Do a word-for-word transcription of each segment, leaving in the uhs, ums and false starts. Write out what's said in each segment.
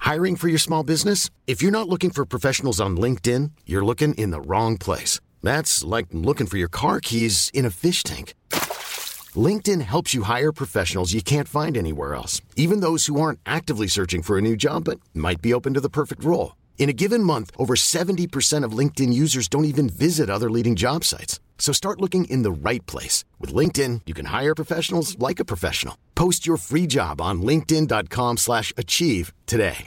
Hiring for your small business? If you're not looking for professionals on LinkedIn, you're looking in the wrong place. That's like looking for your car keys in a fish tank. LinkedIn helps you hire professionals you can't find anywhere else, even those who aren't actively searching for a new job but might be open to the perfect role. In a given month, over seventy percent of LinkedIn users don't even visit other leading job sites. So start looking in the right place. With LinkedIn, you can hire professionals like a professional. Post your free job on linkedin.com slash achieve today.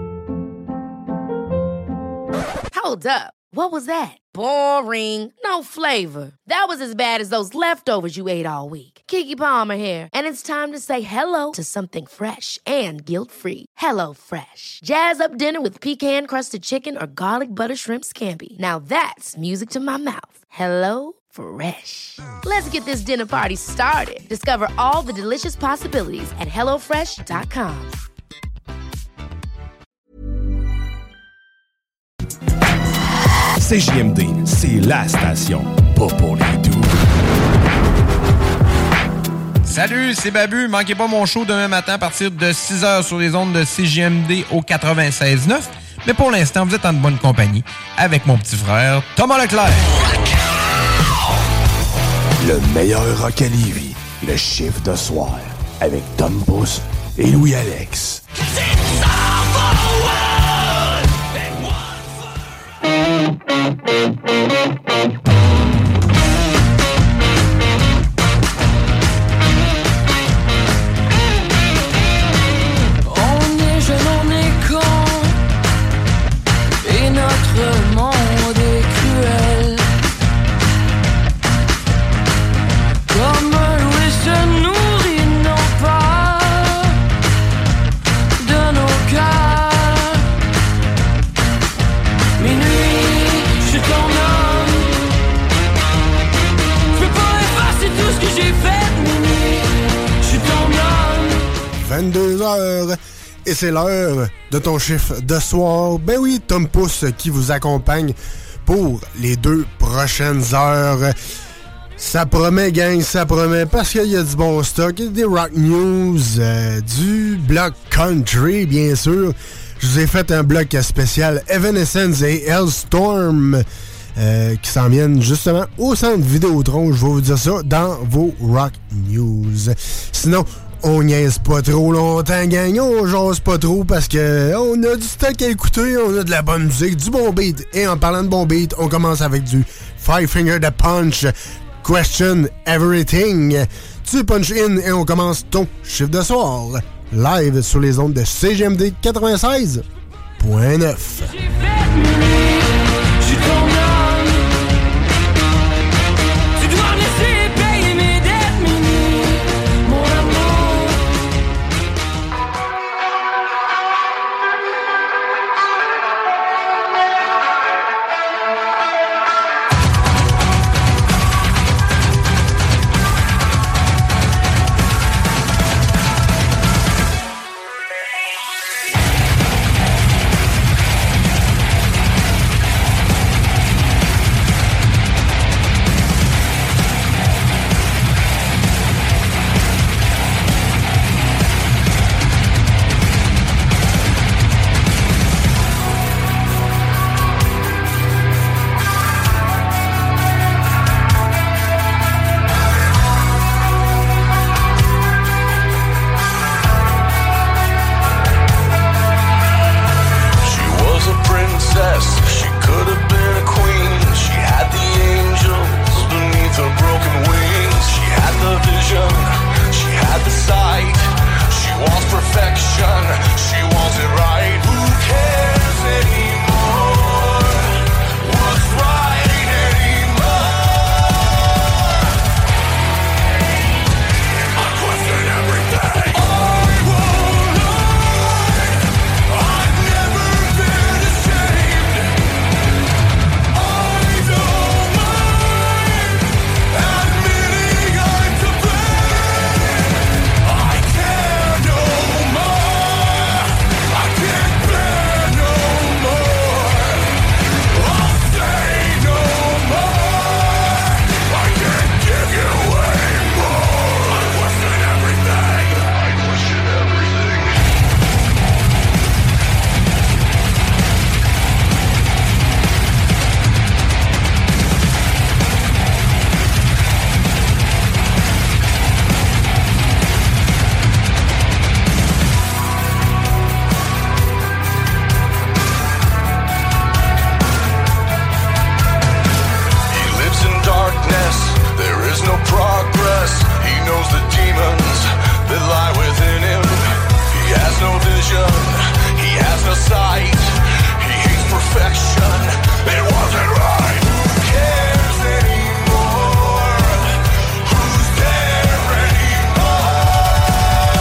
Hold up. What was that? Boring. No flavor. That was as bad as those leftovers you ate all week. Keke Palmer here. And it's time to say hello to something fresh and guilt-free. Hello Fresh. Jazz up dinner with pecan-crusted chicken or garlic butter shrimp scampi. Now that's music to my mouth. Hello Fresh. Let's get this dinner party started. Discover all the delicious possibilities at hello fresh dot com. C J M D, c'est la station, pas pour les doux. Salut, c'est Babu. Manquez pas mon show demain matin à partir de six heures sur les ondes de C J M D au quatre-vingt-seize neuf. Mais pour l'instant, vous êtes en bonne compagnie avec mon petit frère Thomas Leclerc. Le meilleur rock à Lévis, le chiffre de soir, avec Tom Pousse et Louis-Alex. On est jeune, on est con, et notre monde est cruel. Comme un loup se nourrit non pas de nos cœurs. Minuit, je suis ton homme. Je peux pas effacer tout ce que j'ai fait. Minuit, je suis ton homme. vingt-deux heures, et c'est l'heure de ton chiffre de soir. Ben oui, Tom Pousse qui vous accompagne pour les deux prochaines heures. Ça promet, gang, ça promet, parce qu'il y a du bon stock, des rock news, euh, du bloc country, bien sûr. Je vous ai fait un bloc spécial Evanescence et Hellstorm euh, qui s'en viennent justement au centre Vidéotron. Je vais vous dire ça dans vos rock news. Sinon, on niaise pas trop longtemps, gang. On jase pas trop parce que on a du stock à écouter, on a de la bonne musique, du bon beat. Et en parlant de bon beat, on commence avec du Five Finger the Punch, Question Everything. Tu punch in et on commence ton chiffre de soir. Live sur les ondes de C J M D quatre-vingt-seize neuf. sight. He hates perfection. It wasn't right. Who cares anymore? Who's there anymore?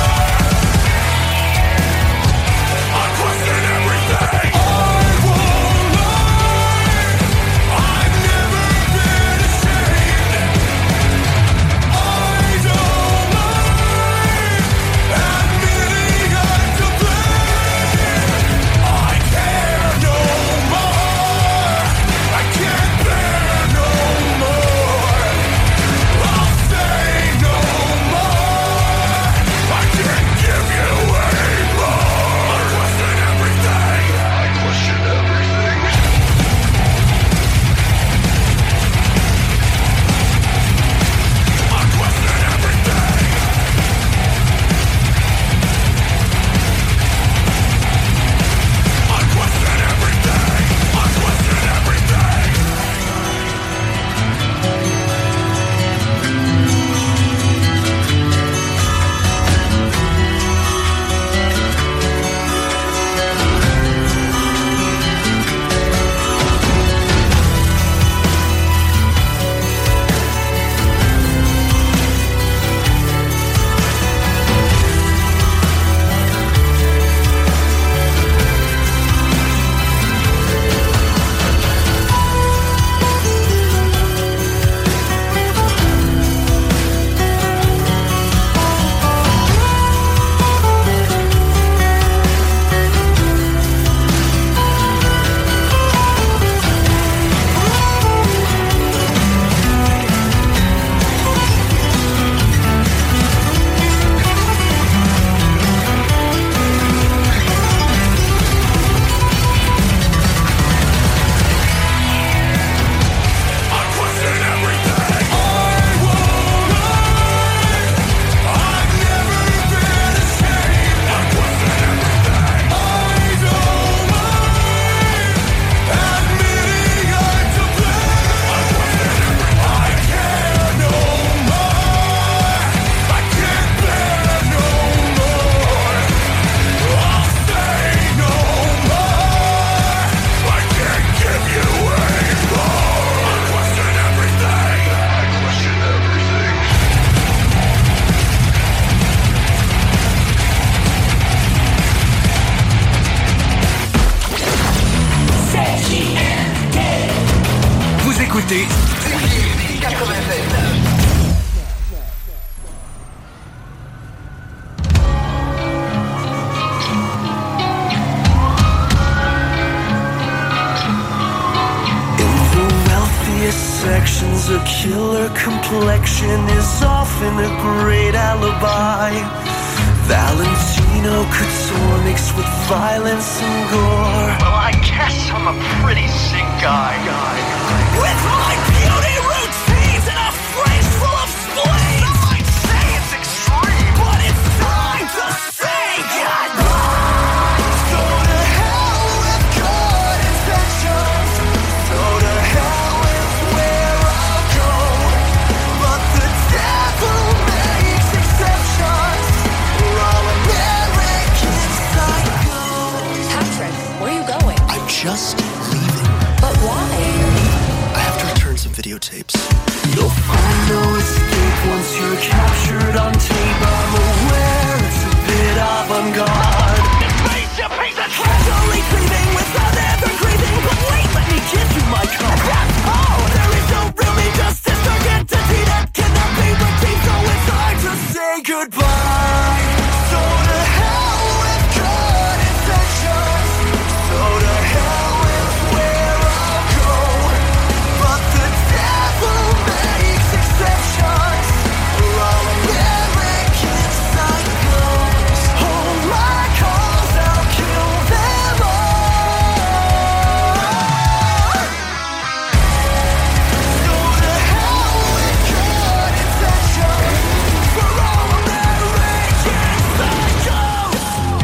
I question everything. I won't lie. I've never been ashamed. I don't mind admitting I'm to blame. I care no more. I can't bear no more. I'll say no more. I can't give you any more. I question everything. I question everything. I question everything. I question everything. I question everything. I question everything. I won't lie. I've never been ashamed. I question everything. I don't mind admitting I'm to blame. I question everything. I care no more. I can't bear no more. I'll say no more. I can't give you any more. I question everything. I question everything. Vous écoutez In the wealthiest sections, a killer complexion is often a great alibi. Valentino couture mixed with violence and gore. Well, I guess I'm a pretty sick guy. With my beauty routines and a phrase full of spleen. Some might say it's extreme, but it's time to say goodbye. So to hell with good intentions. So to hell with where I'll go. But the devil makes exceptions for all American psychos. Patrick, where are you going? I'm just leaving. But why? I have to return some videotapes. You'll find no escape once you're captured on tape. I'm aware it's a bit avant-garde. Casually cleaving without ever grieving. But wait, let me give you my card. That's all. There is no real me justice or entity that cannot be redeemed. So it's hard to say goodbye. So to hell with good intentions. So to hell with where I'll go. But the devil makes exceptions for all American psychos. Hold my calls, I'll kill them all. So to hell with good intentions for all American psychos.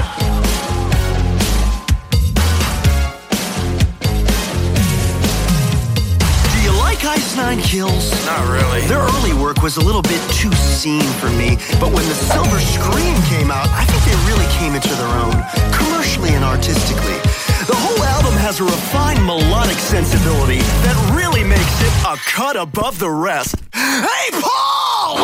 Do you like Ice Nine Kills? Not really. Their early work was a little bit too scene for me, but when the Silver Scream came out, I think they really came into their own, commercially and artistically. a refined melodic sensibility that really makes it a cut above the rest. Hey, Paul!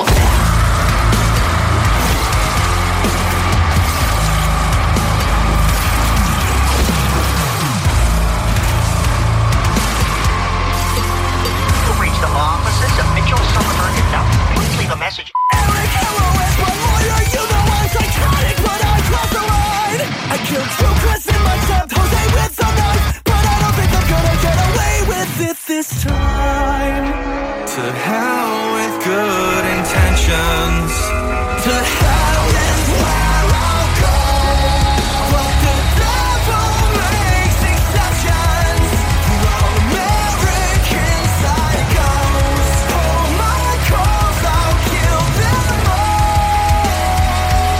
Reach the law offices of Mitchell, Sullivan, and Nutt. Please leave a message. Eric, hello, as my lawyer, you know I'm psychotic, but I crossed the line. I killed two Chris in my attempt, Jose with a knife, but I don't think I'm gonna get away with it this time. To hell with good intentions. To hell is where I'll go. But the devil makes exceptions. We're all American psychos. Pull my calls, I'll kill them all.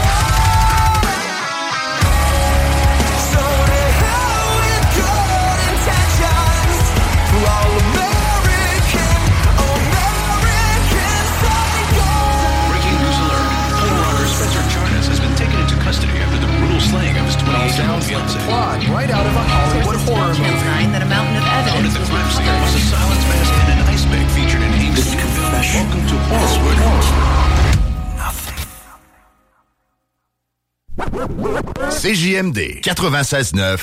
So to hell with good intentions. We're all American, American psychos. Breaking news alert. Home robber Spencer Charnas has been taken into custody after the brutal slaying of his twenty-eight-year-old fiancé. Plot right out of a Hollywood horror movie. That a mountain of Found evidence at the was crime scene recovered. was a silence mask and an ice bag featured in Hank's This confession Welcome to Horrorwood. C J M D quatre-vingt-seize neuf.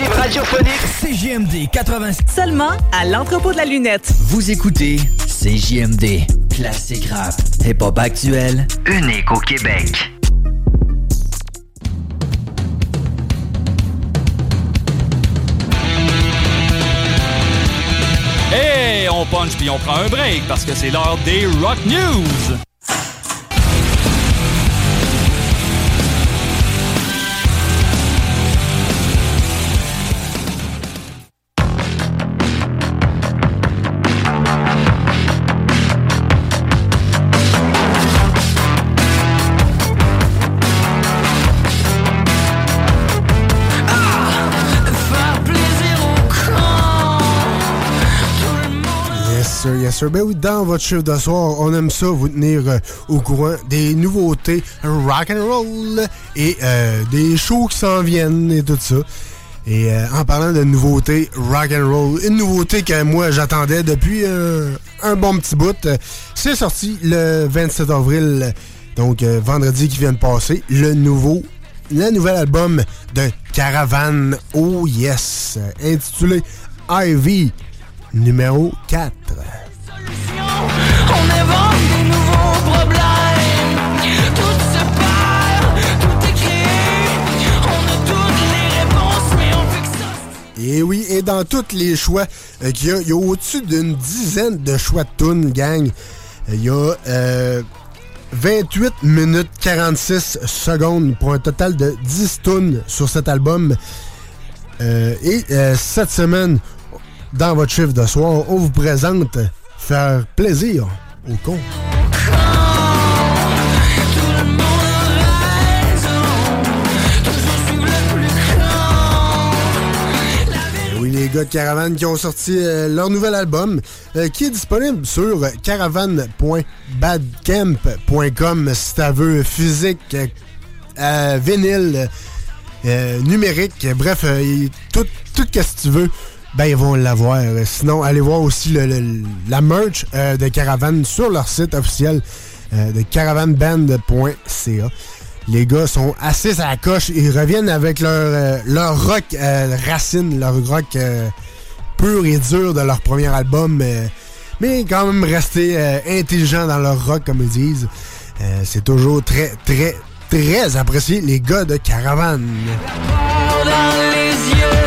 alternative radiophonique. C J M D quatre-vingt-six. Seulement à l'entrepôt de la lunette. Vous écoutez C J M D. Classique rap. Hip-hop actuel. Unique au Québec. Hey, on punch puis on prend un break parce que c'est l'heure des Rock News. Yes sir. Ben oui, dans votre chiffre de soir, on aime ça vous tenir euh, au courant des nouveautés rock and roll et euh, des shows qui s'en viennent et tout ça. Et euh, en parlant de nouveautés rock and roll, une nouveauté que moi j'attendais depuis euh, un bon petit bout, euh, c'est sorti le vingt-sept avril, donc euh, vendredi qui vient de passer, le nouveau, le nouvel album de Caravane, oh yes, intitulé Ivy. Numéro quatre. On invente des nouveaux problèmes. Tout se perd, tout est créé. On a toutes les réponses, mais on fait que ça. Et oui, et dans tous les choix euh, qu'il y a, il y a au-dessus d'une dizaine de choix de tunes, gang. Il y a euh, vingt-huit minutes quarante-six secondes pour un total de dix tunes sur cet album. Euh, et euh, cette semaine, dans votre chiffre de soir, on vous présente Faire plaisir au con. Oui, les gars de Caravane qui ont sorti euh, leur nouvel album euh, qui est disponible sur caravane point badcamp point com si t'as veux physique, euh, vinyle, euh, numérique, bref, euh, tout, tout ce que tu veux. Ben, ils vont l'avoir. Sinon, allez voir aussi le, le, la merch euh, de Caravane sur leur site officiel euh, de caravaneband point c a. Les gars sont assez à la coche. Ils reviennent avec leur, euh, leur rock euh, racine, leur rock euh, pur et dur de leur premier album. Euh, mais quand même rester euh, intelligent dans leur rock, comme ils disent. Euh, c'est toujours très, très, très apprécié, les gars de Caravane. Dans les yeux.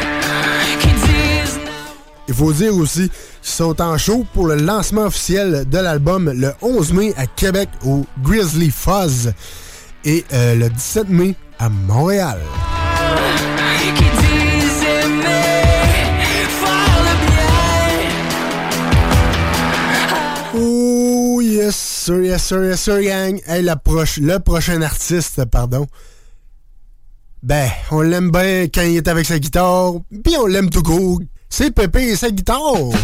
Il faut dire aussi qu'ils sont en show pour le lancement officiel de l'album le onze mai à Québec au Grizzly Fuzz et euh, le dix-sept mai à Montréal. Qui disent aimer, faire le bien. Oh yes sir, yes sir, yes sir gang. Hey, la proche, le prochain artiste, pardon. Ben, on l'aime bien quand il est avec sa guitare, puis on l'aime tout court. C'est Pépé et sa guitare.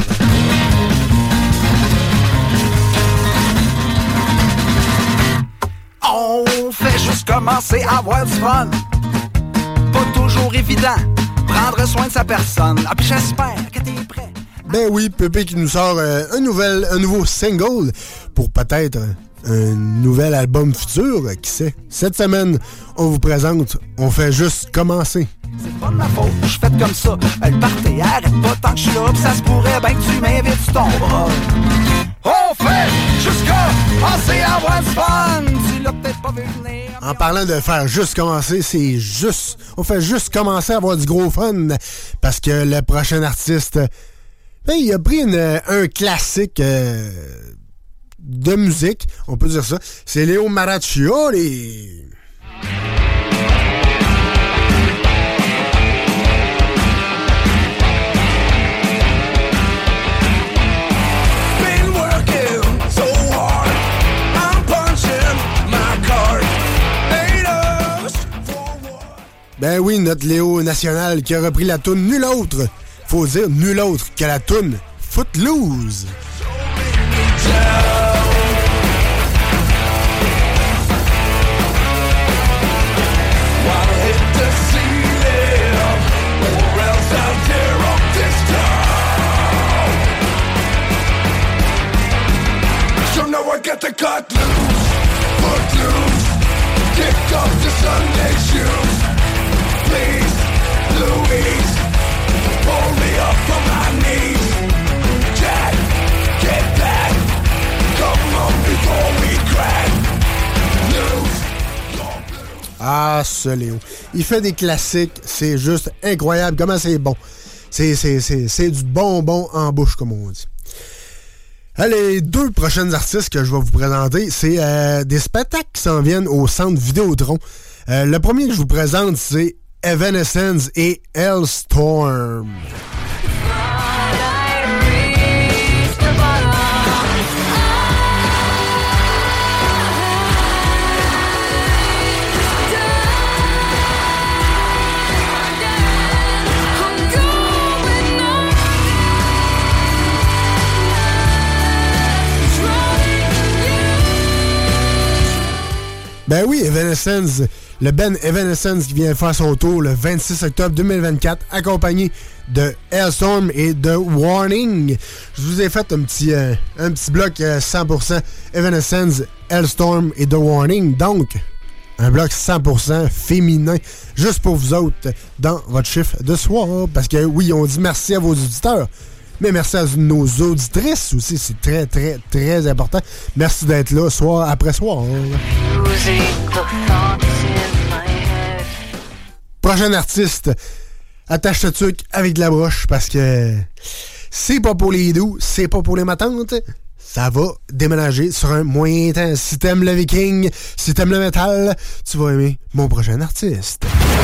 On fait juste commencer à avoir du fun. Pas toujours évident, prendre soin de sa personne. Ah puis j'espère que t'es prêt. Ben oui, Pépé qui nous sort euh, un, nouvel, un nouveau single pour peut-être un nouvel album futur, qui sait. Cette semaine, on vous présente On fait juste commencer. C'est pas de ma faute, je fais comme ça. Le party arrête pas tant que je suis là, pis ça se pourrait ben que tu m'invites sur ton bras. On fait jusqu'à passer à avoir du fun. Tu l'as peut-être pas vu venir. En parlant de faire juste commencer, c'est juste... On fait juste commencer à avoir du gros fun. Parce que le prochain artiste, ben, il a pris une, un classique euh, de musique, on peut dire ça. C'est Léo Maraccioli. Ben oui, notre Léo national qui a repris la toune nul autre. Faut dire nul autre que la toune Footloose. Please, Louis. Ah, ce Léo. Il fait des classiques. C'est juste incroyable comment c'est bon. C'est, c'est, c'est, c'est du bonbon en bouche, comme on dit. Les deux prochaines artistes que je vais vous présenter, c'est euh, des spectacles qui s'en viennent au Centre Vidéotron. Euh, le premier que je vous présente, c'est Evanescence et Hellstorm. Ben oui, Evanescence, le band Evanescence qui vient faire son tour le vingt-six octobre deux mille vingt-quatre, accompagné de Hellstorm et de Warning. Je vous ai fait un petit, euh, un petit bloc euh, cent pour cent Evanescence, Hellstorm et The Warning. Donc, un bloc cent pour cent féminin, juste pour vous autres, dans votre chiffre de soir. Parce que oui, on dit merci à vos auditeurs, mais merci à nos auditrices aussi. C'est très, très, très important. Merci d'être là soir après soir. Prochain artiste, attache ce truc avec de la broche parce que c'est pas pour les doux, c'est pas pour les matantes. Ça va déménager sur un moyen temps. Si t'aimes le viking, si t'aimes le métal, tu vas aimer mon prochain artiste.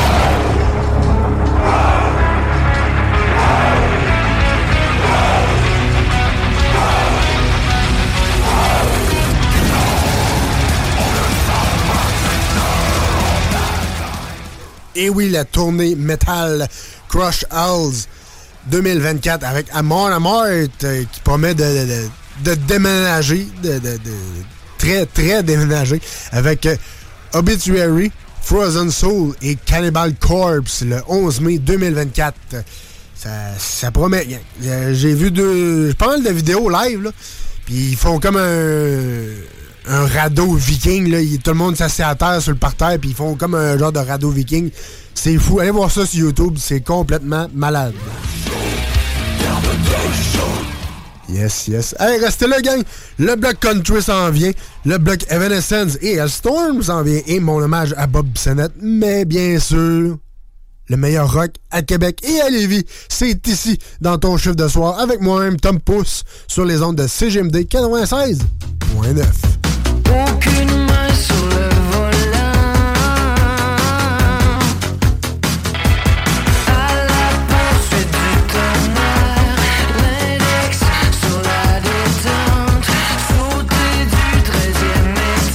Et oui, la tournée Metal Crush Owls deux mille vingt-quatre avec Amon Amart euh, qui promet de, de, de déménager, de, de, de très, très déménager avec euh, Obituary, Frozen Soul et Cannibal Corpse le onze mai deux mille vingt-quatre. Ça, ça promet. J'ai vu deux, pas mal de vidéos live, là, puis ils font comme un... un radeau viking, là. Tout le monde s'assied à terre sur le parterre, puis ils font comme un genre de radeau viking. C'est fou. Allez voir ça sur YouTube, c'est complètement malade. Yes, yes. Allez, restez là, gang. Le bloc country s'en vient. Le bloc Evanescence et Hellstorm s'en vient. Et mon hommage à Bob Bissonnette. Mais bien sûr, le meilleur rock à Québec et à Lévis, c'est ici, dans ton chiffre de soir, avec moi-même, Tom Pouce, sur les ondes de C G M D quatre-vingt-seize point neuf. Aucune main sur le volant. À la poursuite du tonnerre. L'index sur la détente. Sauter du treizième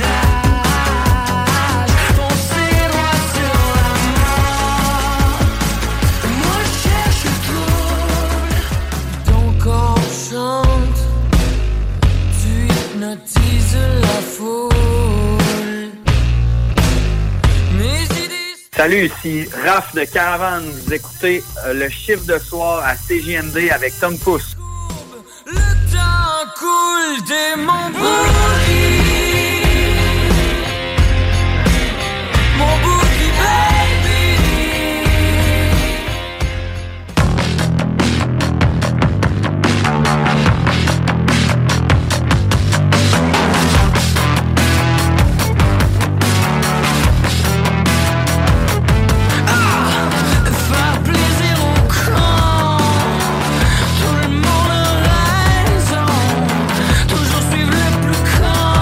étage. Foncer droit sur la mort. Moi je cherche le trouble. Ton corps chante. Tu hypnotises la foule. Salut, ici Raph de Caravane. Vous écoutez euh, le chiffre de soir à C J M D avec Tom Pouce. Le temps coule des mon boogie. Mon boogie baby. Toujours suivre le plus con.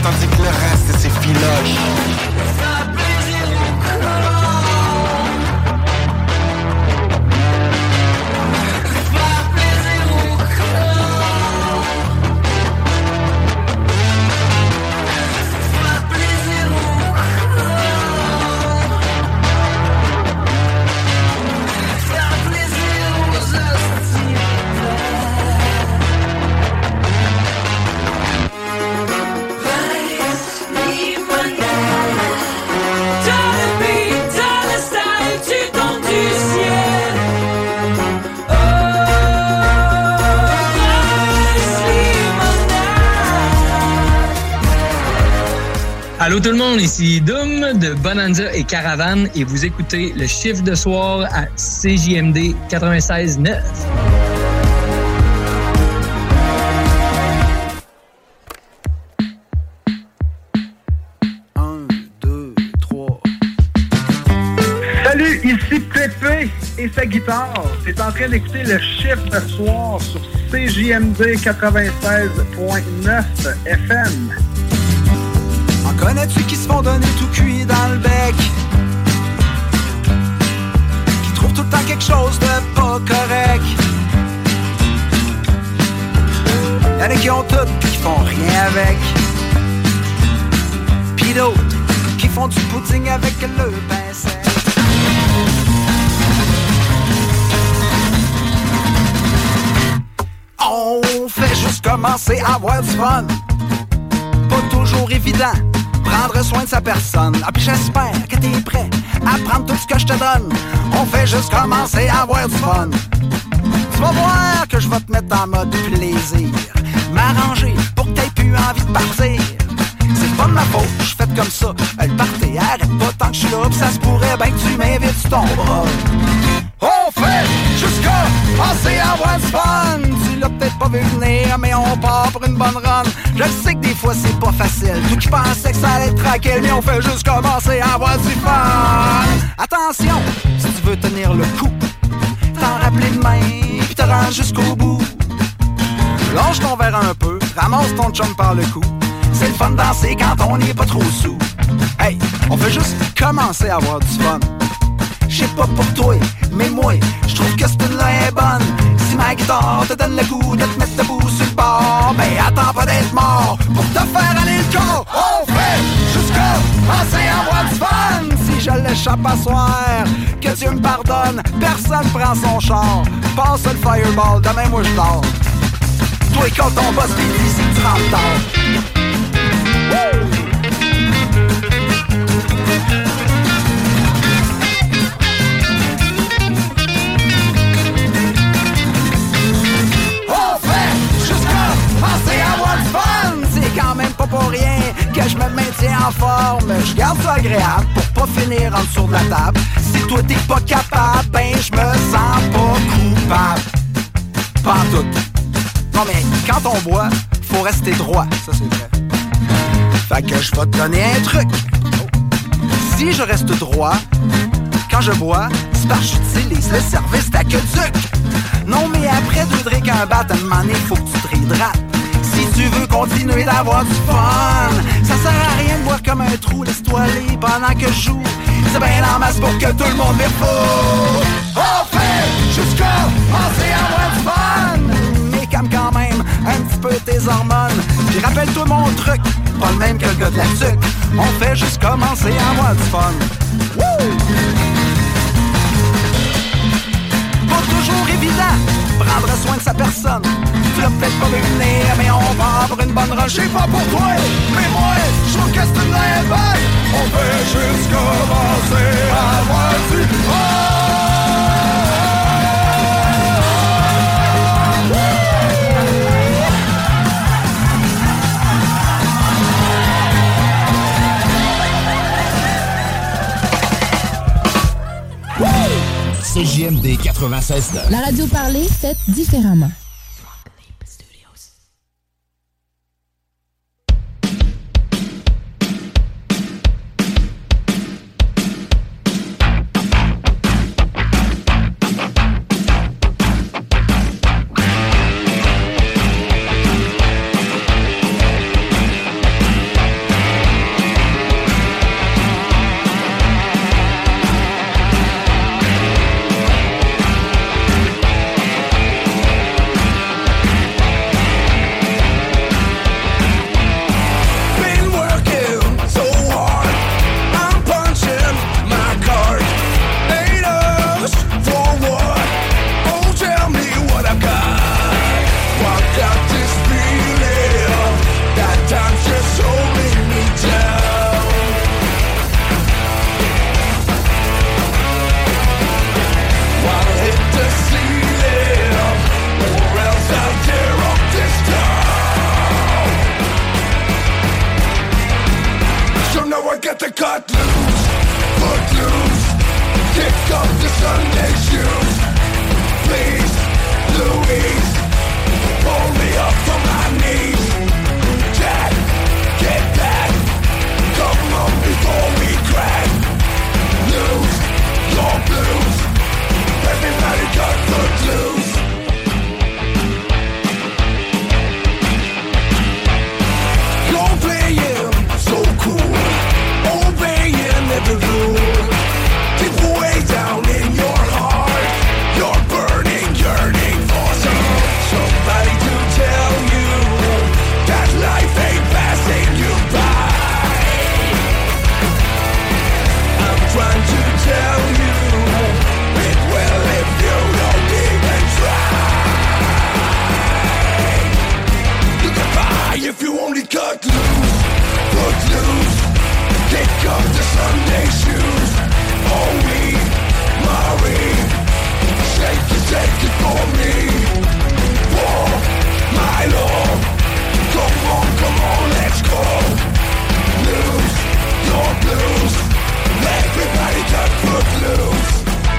tandis que le reste c'est filoche. Allô tout le monde, ici Doom de Bonanza et Caravane et vous écoutez le chiffre de soir à C J M D quatre-vingt-seize neuf. Salut, ici Pépé et sa guitare. T'es en train d'écouter le chiffre de soir sur C J M D quatre-vingt-seize neuf F M. En connais-tu qui se font donner tout cuit dans le bec? Qui trouvent tout le temps quelque chose de pas correct? Y'en a qui ont tout pis qui font rien avec. Pis d'autres qui font du pudding avec le pain sec. On fait juste commencer à avoir du fun. Pas toujours évident, prendre soin de sa personne. Ah pis j'espère que t'es prêt à prendre tout ce que je te donne. On fait juste commencer à avoir du fun. Tu vas voir que je vais te mettre en mode plaisir, m'arranger pour que t'aies plus envie de partir. C'est pas de ma faute, je fais comme ça. Le party arrête pas tant que je suis là, pis ça se pourrait ben que tu m'invites sur ton bras. On fait jusqu'à passer à avoir du fun. Tu l'as peut-être pas vu venir, mais on part pour une bonne run. Je sais que des fois c'est pas facile, tout qui pensait que ça allait être tranquille, mais on fait juste commencer à avoir du fun. Attention, si tu veux tenir le coup, t'en rappeler de main, pis te rendre jusqu'au bout. Lâche ton verre un peu, ramasse ton chum par le cou. C'est le fun de danser quand on n'est pas trop sous. Hey, on fait juste commencer à avoir du fun. J'sais pas pour toi, mais moi, j'trouve que cette tune-là est bonne. Si ma guitare te donne le goût de te mettre debout sur le bord, ben attends pas d'être mort pour te faire aller le corps. On fait jusqu'à penser à avoir du fun. Si je l'échappe à soir, que Dieu me pardonne, personne prend son char. Passe le fireball, demain moi j'dors. Toi et quand ton boss t'es dit, c'est que tu rentres tard. Woo! Penser à avoir du fun, c'est quand même pas pour rien que je me maintiens en forme. Je garde ça agréable pour pas finir en dessous de la table. Si toi t'es pas capable, ben je me sens pas coupable. Pas en tout. Non mais quand on boit, faut rester droit, ça c'est vrai. Fait que je vais te donner un truc. Si je reste droit, quand je bois, c'est parce que j'utilise le service d'aqueduc. Non mais après deux drinks un bat, à un moment donné, faut que tu te réhydrates. Si tu veux continuer d'avoir du fun, ça sert à rien de boire comme un trou, laisse-toi aller pendant que je joue. C'est bien en masse pour que tout le monde vire fou. On fait jusqu'à penser à avoir du fun, mais calme quand même un petit peu tes hormones. Puis rappelle-toi mon truc, pas le même que le gars de la tuque. On fait juste commencer à avoir du fun. Woo! Pas toujours évident, prendre soin de sa personne. Tu l'as peut-être pas vu venir, mais on part pour une bonne run. J'sais pas pour toi, mais moi, j'trouve que c'est une laine belle. On fait juste commencer à avoir du fun. C J M D quatre-vingt-seize neuf. La radio parlée, faite différemment. cut loose, foot loose, kick up the Sunday shoes. Please, Louise, pull me up from my knees. Jack, get back, come on before we crack. Lose your blues, everybody cut foot loose. You're playing so cool, obeying every rule. Deep way down in your heart, you're burning, yearning for some somebody to tell you that life ain't passing you by. I'm trying to tell you it will if you don't even try. You can buy if you only cut loose, foot loose, kick up the Sunday shoes. Oh me, Marie, shake it, shake it for me. Oh, my lord, come on, come on, let's go. Lose your blues, everybody cut foot loose.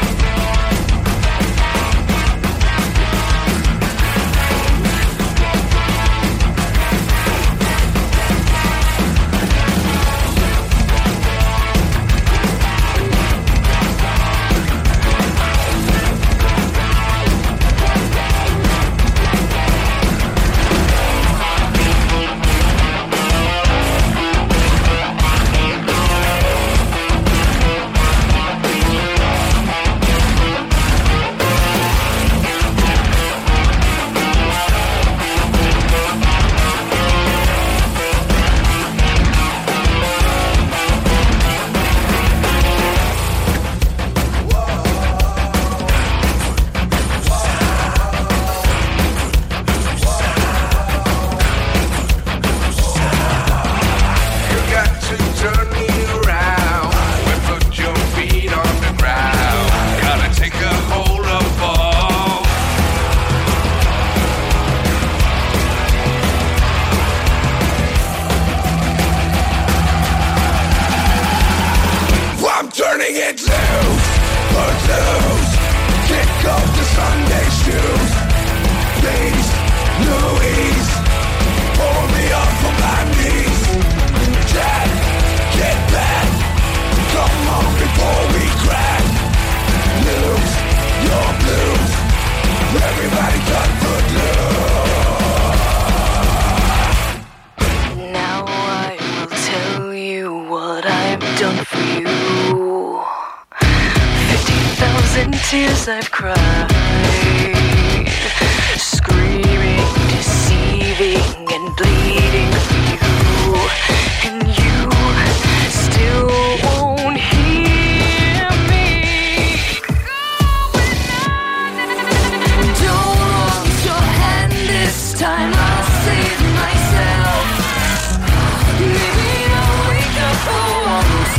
Tears I've cried, screaming, deceiving, and bleeding for you, and you still won't hear me. Don't want your hand this time, I'll save myself. Maybe I'll wake up for once,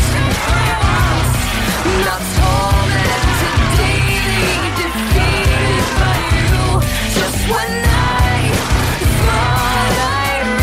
not tormented, daily defeated by you. Just when I thought I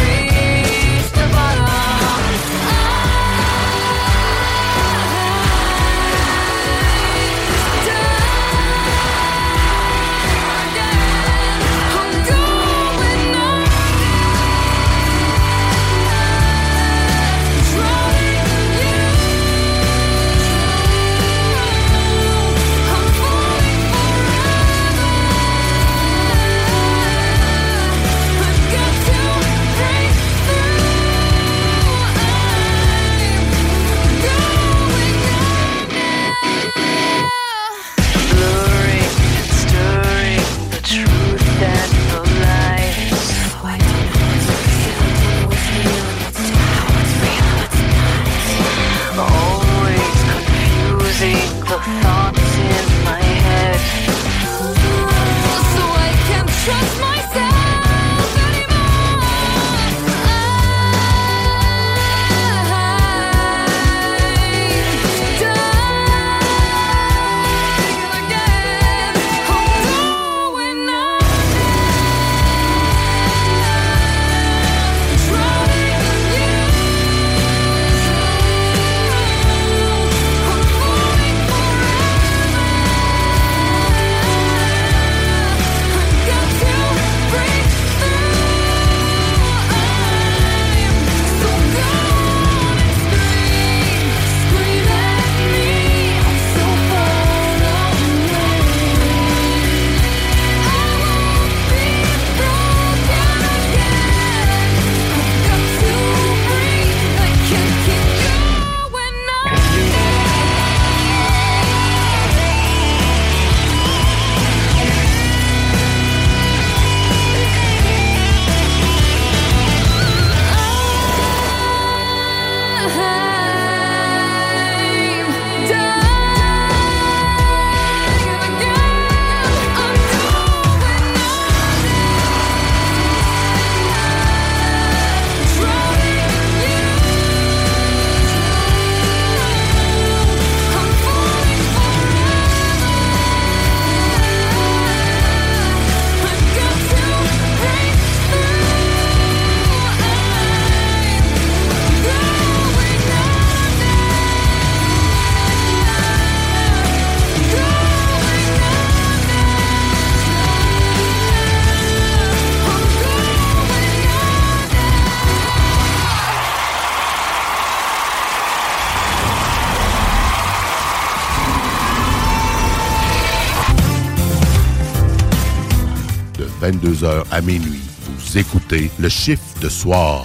vingt-deux heures à minuit. Vous écoutez le chiffre de soir.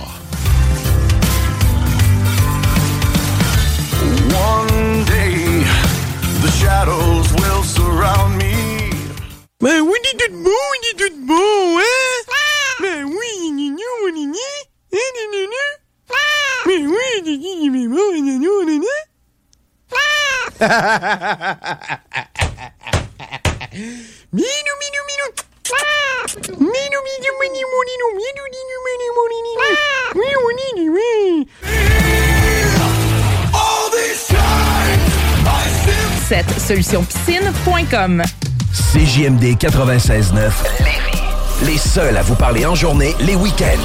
One day, the shadows will surround me. Ben oui, il est tout beau, il est tout beau, hein? Ben oui, il est tout beau, ben oui, il est tout beau, Minou, minou, minou. Minou, minou, minou, minou, minou, minou, minou, minou, minou, minou. All this time, I still... Cette solution piscine point com. C J M D quatre-vingt-seize neuf. Les seuls à vous parler en journée, les week-ends.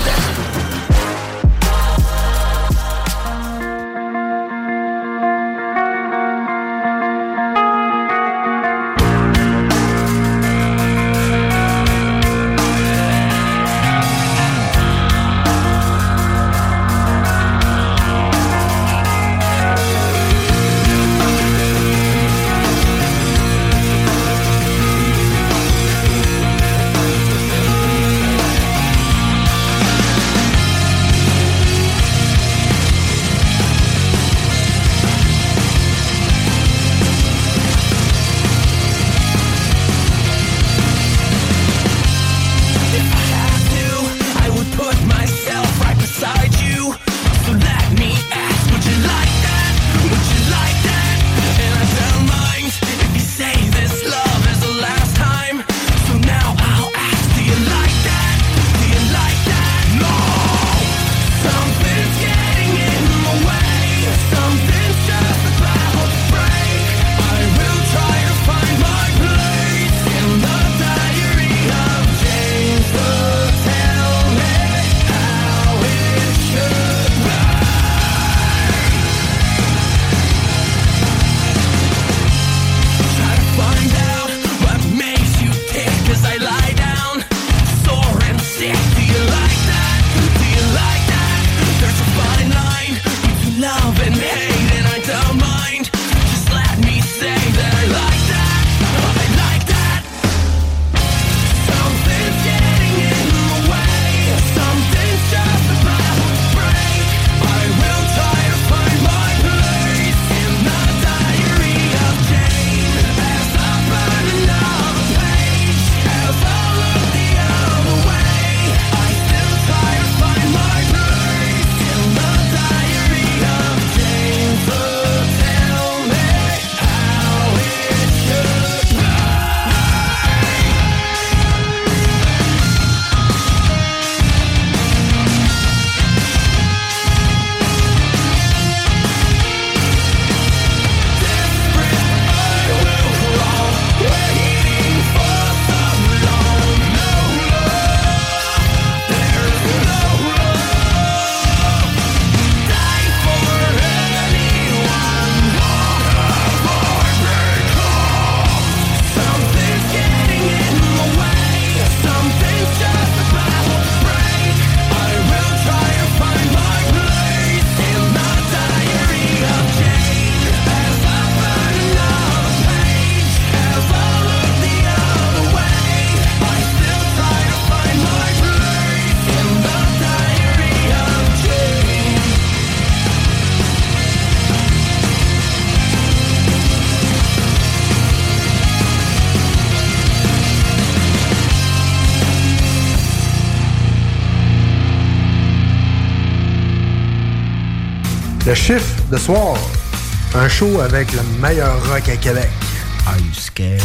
Le chiffre de soir. Un show avec le meilleur rock à Québec. Are you scared?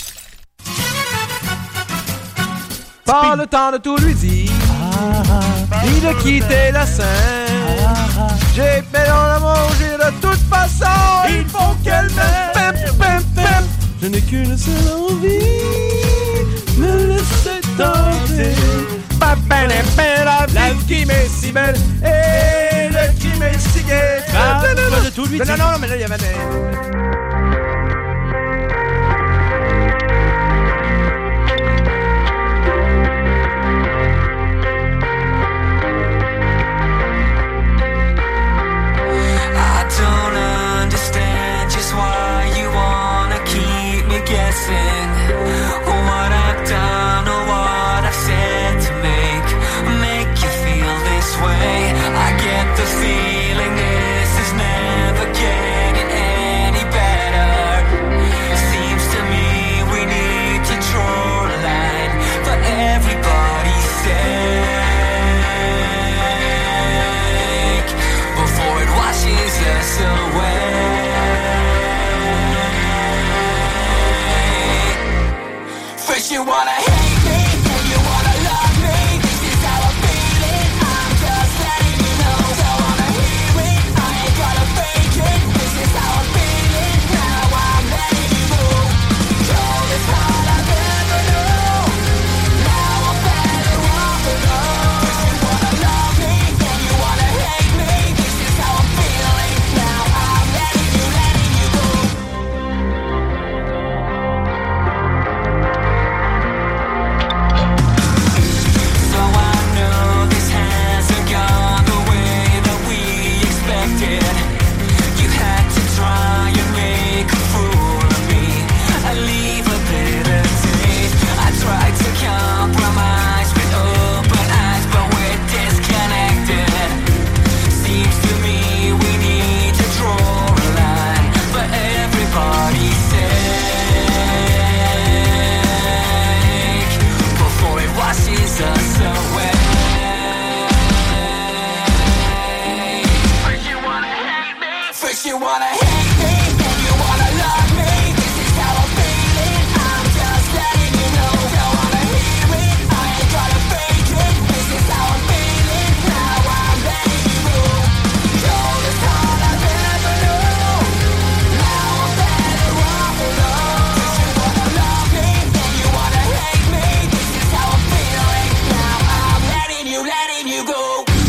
Pas le temps de tout lui dire, ni de quitter la scène. J'ai fait dans la manger de toute façon. Il faut qu'elle m'aime. Pim, pim, pim. Je n'ai qu'une seule envie, me laisser tenter. La vie qui m'est si belle et le qui m'est si gai. De tout lui dire. Non, non, non, mais là, il y avait des... Guessing what I've done or what I've wanna hate me, then you wanna love me. This is how I'm feeling, I'm just letting you know. Don't wanna hear it, I ain't gonna fake it. This is how I'm feeling, now I'm letting you go. You're the all I've ever known. Now I'm better off alone. You wanna love me, then you wanna hate me. This is how I'm feeling, now I'm letting you, letting you go.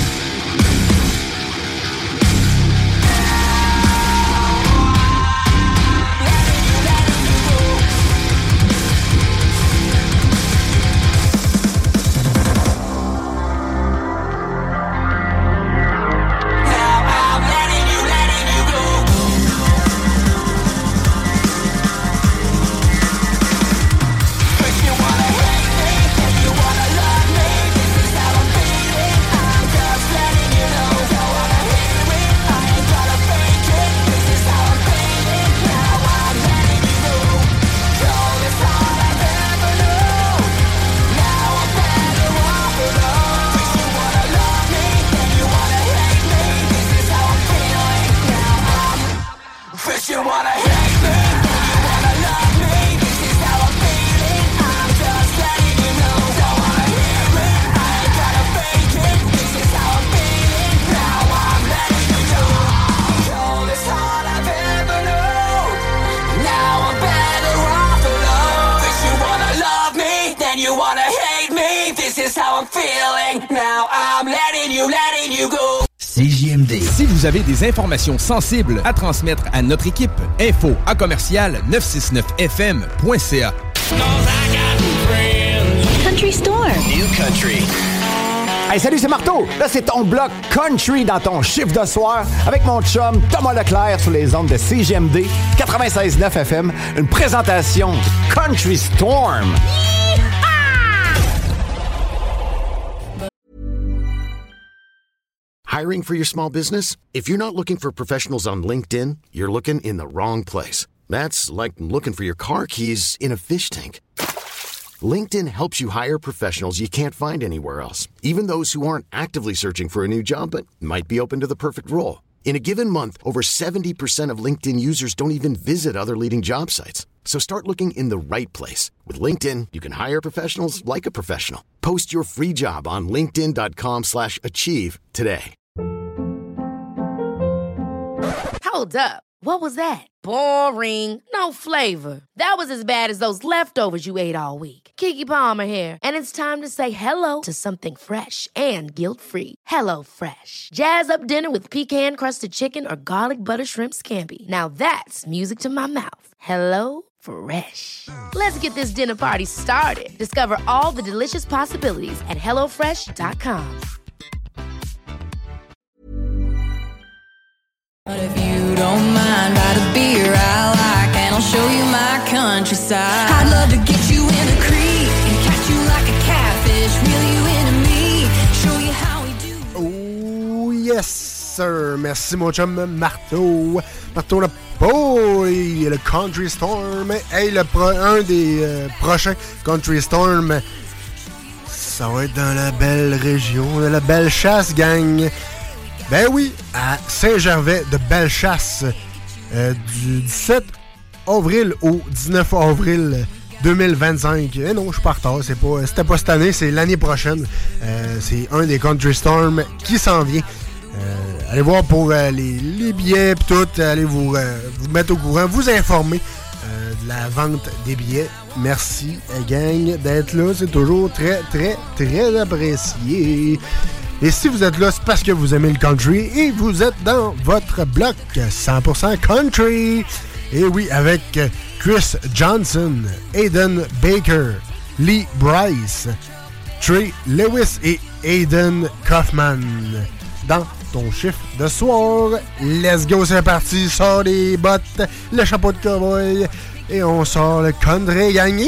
You wanna hate me, you wanna love me. This is how I'm feeling, I'm just letting you know. Don't wanna hear it, I ain't gotta fake it. This is how I'm feeling, now I'm letting you go. You're this all I've ever known. Now I'm better off alone. If you wanna love me, then you wanna hate me. This is how I'm feeling, now I'm letting you, letting you go. C J M D. Si vous avez des informations sensibles à transmettre à notre équipe, info à commercial neuf cent soixante-neuf F M point C A. Country Store. New Country. Hey, salut, c'est Marteau. Là, c'est ton bloc country dans ton chiffre de soir avec mon chum Thomas Leclerc sur les ondes de C J M D quatre-vingt-seize neuf F M. Une présentation Country Storm. Hiring for your small business? If you're not looking for professionals on LinkedIn, you're looking in the wrong place. That's like looking for your car keys in a fish tank. LinkedIn helps you hire professionals you can't find anywhere else, even those who aren't actively searching for a new job but might be open to the perfect role. In a given month, over seventy percent of LinkedIn users don't even visit other leading job sites. So start looking in the right place. With LinkedIn, you can hire professionals like a professional. Post your free job on linkedin.com slash achieve today. Hold up. What was that? Boring. No flavor. That was as bad as those leftovers you ate all week. Keke Palmer here, and it's time to say hello to something fresh and guilt-free. Hello Fresh. Jazz up dinner with pecan-crusted chicken or garlic butter shrimp scampi. Now that's music to my mouth. Hello Fresh. Let's get this dinner party started. Discover all the delicious possibilities at hello fresh dot com. But if you don't mind, write a beer I like, and I'll show you my countryside. I'd love to get you in a creek and catch you like a catfish, reel you into me, show you how we do. Oh yes sir, merci mon chum Marteau. Marteau le boy, le Country Storm. Hey, le pro, un des euh, prochains Country Storm, ça va être dans la belle région, de la Bellechasse, gang. Ben oui, à Saint-Gervais de Bellechasse, euh, du dix-sept avril au dix-neuf avril deux mille vingt-cinq. Eh non, je suis pas en retard, c'est pas, c'était pas cette année, c'est l'année prochaine. Euh, c'est un des Country Storm qui s'en vient. Euh, allez voir pour euh, les, les billets pis tout, allez vous, euh, vous mettre au courant, vous informer euh, de la vente des billets. Merci, gang, d'être là, c'est toujours très, très, très apprécié. Et si vous êtes là, c'est parce que vous aimez le country et vous êtes dans votre bloc cent pour cent country. Et oui, avec Chris Johnson, Aiden Baker, Lee Bryce, Trey Lewis et Aiden Kaufman. Dans ton chiffre de soir, let's go, c'est parti, sort les bottes, le chapeau de cowboy et on sort le country gang.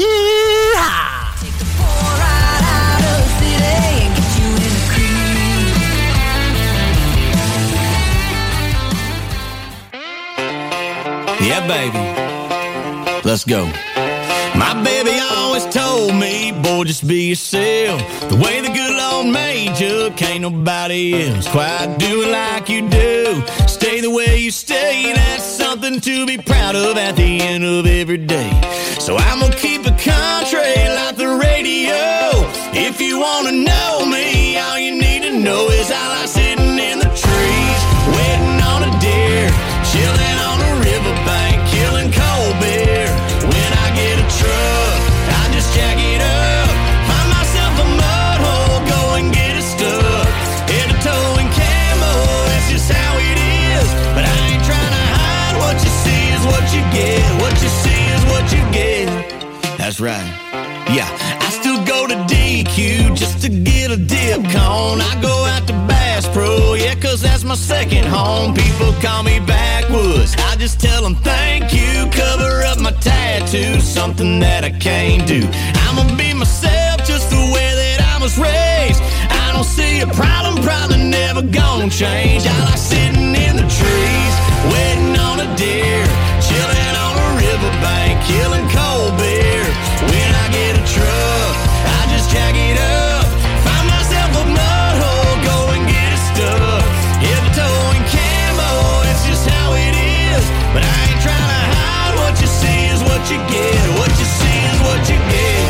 Yeah, baby. Let's go. My baby always told me, boy, just be yourself. The way the good Lord made you, can't nobody else quite do it like you do. Stay the way you stay, that's something to be proud of at the end of every day. So I'm gonna keep it country like the radio. If you wanna know me, all you need to know is I like sitting in the trees, waiting on a deer, chilling on a riverbank, killing cold beer. When I get a truck, I just jack it up, find myself a mud hole, go and get it stuck. Head to toe in camo, it's just how it is. But I ain't trying to hide, what you see is what you get. What you see is what you get. That's right. Yeah, I still go to D Q just to get a dip cone. I go out to Bass Pro, yeah, cause that's my second home. People call me backwoods, I just tell them thank you. Cover up my tattoos, something that I can't do. I'ma be myself just the way that I was raised. I don't see a problem, probably never gonna change. I like sitting in the trees, waiting on a deer, chilling on a riverbank, killing cold beer. When I get a truck, I just jack it up, find myself a mud hole, go and get it stuck. Head to toe in camo, it's just how it is. But I ain't trying to hide, what you see is what you get. What you see is what you get.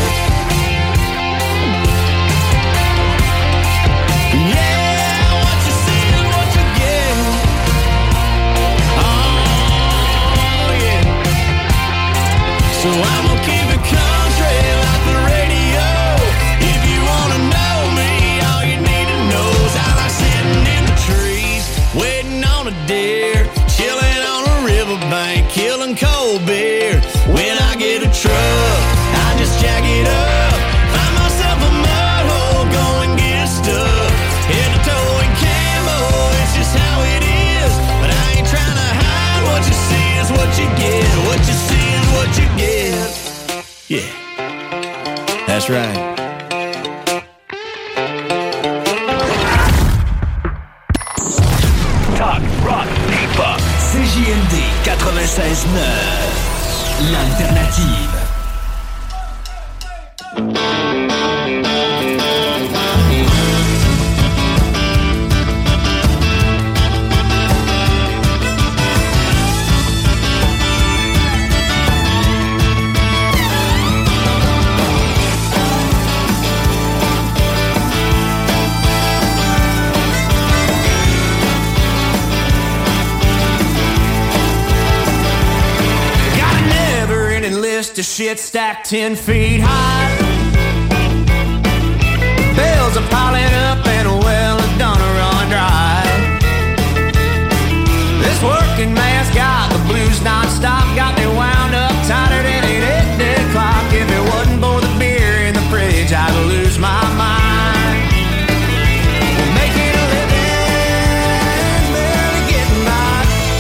Yeah, what you see is what you get. Oh, yeah. So I'm gonna keep it country like the radio. If you wanna know me, all you need to know is I like sitting in the trees, waiting on a deer, chilling on a riverbank, killing cold beer. When I get a truck, I just jack it up, find myself a mud hole, go and get stuck. Head to toe in camo, it's just how it is. But I ain't trying to hide, what you see is what you get. What you see is what you get. Yeah, that's right. Talk, rock, hip-hop. C J M D quatre-vingt-seize neuf. L'alternative. The shit stacked ten feet high. Bills are piling up and a well is done to run dry. This working man's got the blues non-stop, got me wound up tighter than an eight-day clock. If it wasn't for the beer in the fridge, I'd lose my mind. Making a living, barely getting by.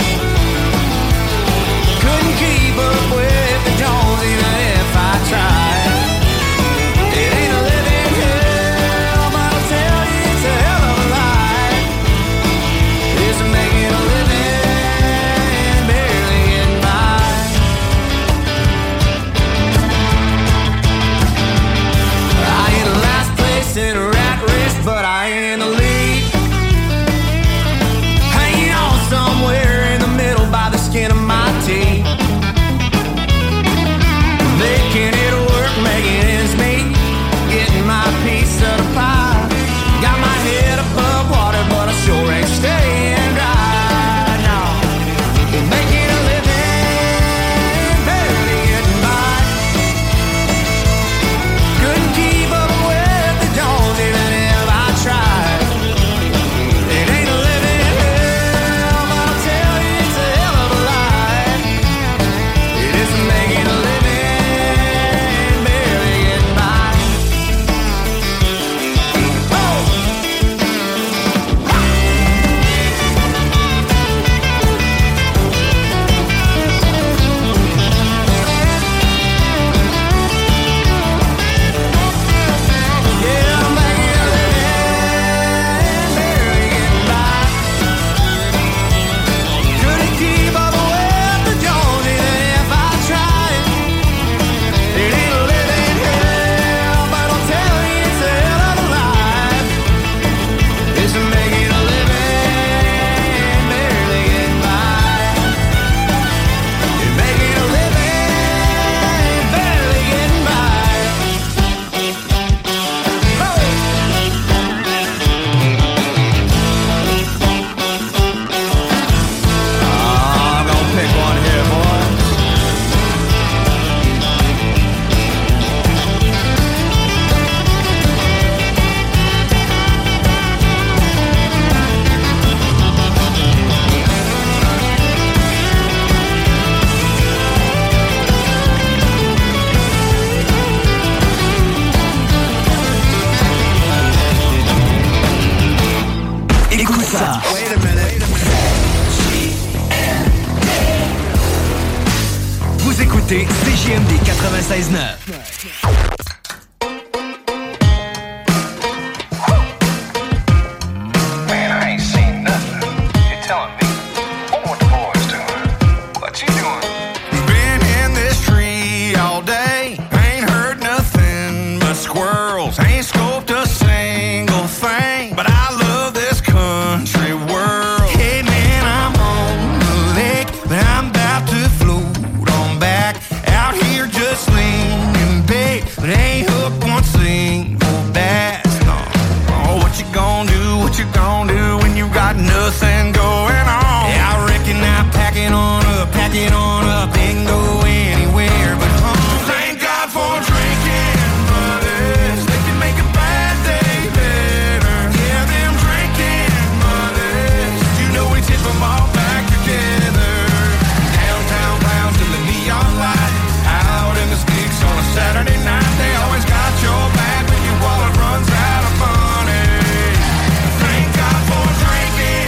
Couldn't keep up with the Jones even if I tried. It ain't a living hell, but I'll tell ça. Wait a minute. Vous écoutez C J M D quatre-vingt-seize neuf. Nothing going on. Yeah, I reckon I pack it on up, pack it on up, ain't go anywhere but home. Thank God for drinking buddies. They can make a bad day better. Yeah, them drinking buddies. You know we tip them all back together. Downtown clowns in the neon light, out in the sticks on a Saturday night. They always got your back when your wallet runs out of money. Thank God for drinking.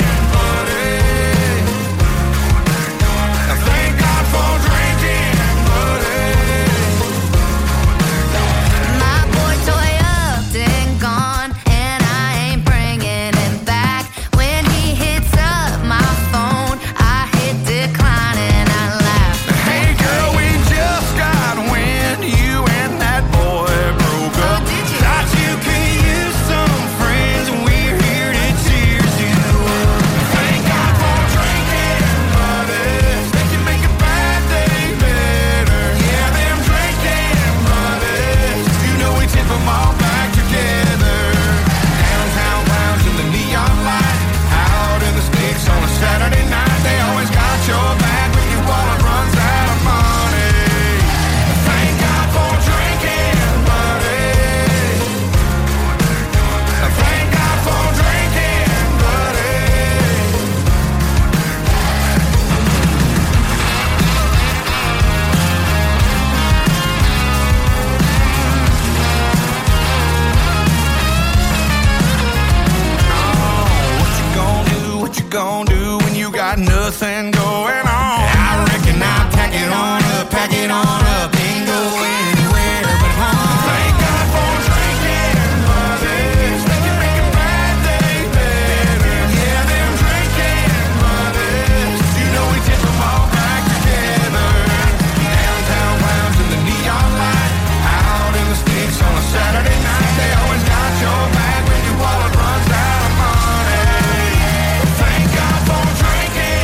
Nothing going on. I reckon I pack it on up, pack it on up, ain't go anywhere but home. Thank God for drinking buddies. They can make a bad day better. Yeah, them drinking buddies. You know we tip them all back together. Downtown clowns in the neon light, out in the sticks on a Saturday night. They always got your back when your wallet runs out of money. Thank God for drinking.